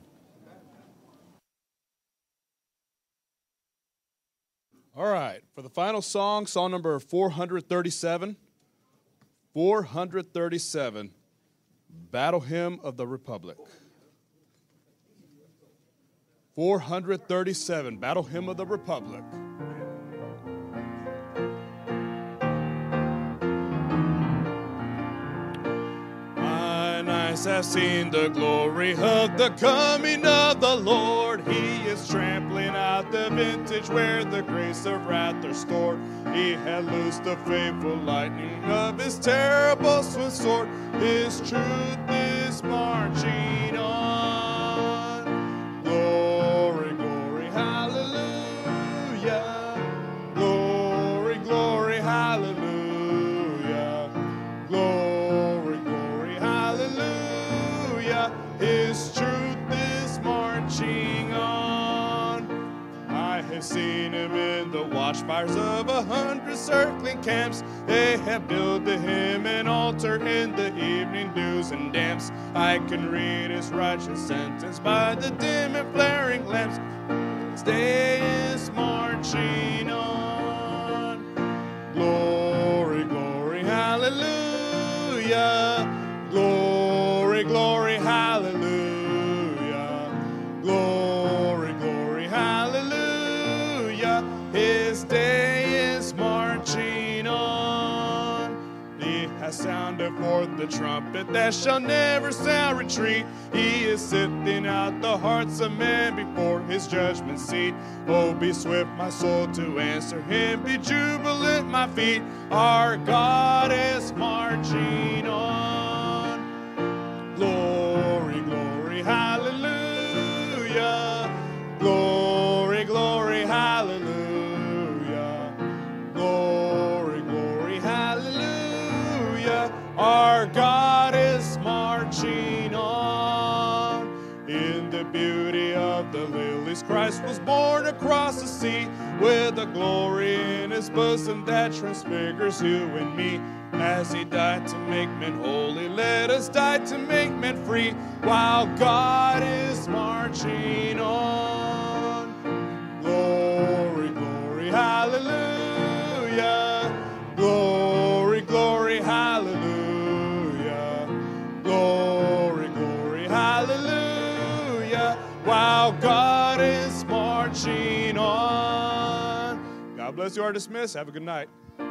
All right, for the final song, song number four hundred thirty-seven. four hundred thirty-seven, Battle Hymn of the Republic. four hundred thirty-seven, Battle Hymn of the Republic. Mine eyes have seen the glory of the coming of the Lord. He is trampling out the vintage where the grace of wrath are stored. He had loosed the faithful lightning of his terrible swift sword. His truth is marching on. Glory, glory, hallelujah. Glory, glory, hallelujah. Glory, glory, hallelujah. His truth is marching on. I have seen him in the watchfires of a hundred circling camps. They have built to him an altar in the evening dews and damps. I can read his righteous sentence by the dim and flaring lamps. His day is marching on. Lord. sounded forth the trumpet that shall never sound retreat. He is sifting out the hearts of men before his judgment seat. Oh, be swift, my soul, to answer him. Be jubilant, my feet. Our God is marching on. Glory, glory, hallelujah. Glory, glory, hallelujah. Glory, glory, hallelujah. Our God is marching on. In the beauty of the lilies, Christ was born across the sea, with a glory in his bosom that transfigures you and me. As he died to make men holy, let us die to make men free, while God is marching on. Glory, glory, hallelujah. Glory, glory, hallelujah. Glory, glory, hallelujah. While God is marching on. God bless you. Are dismissed. Have a good night.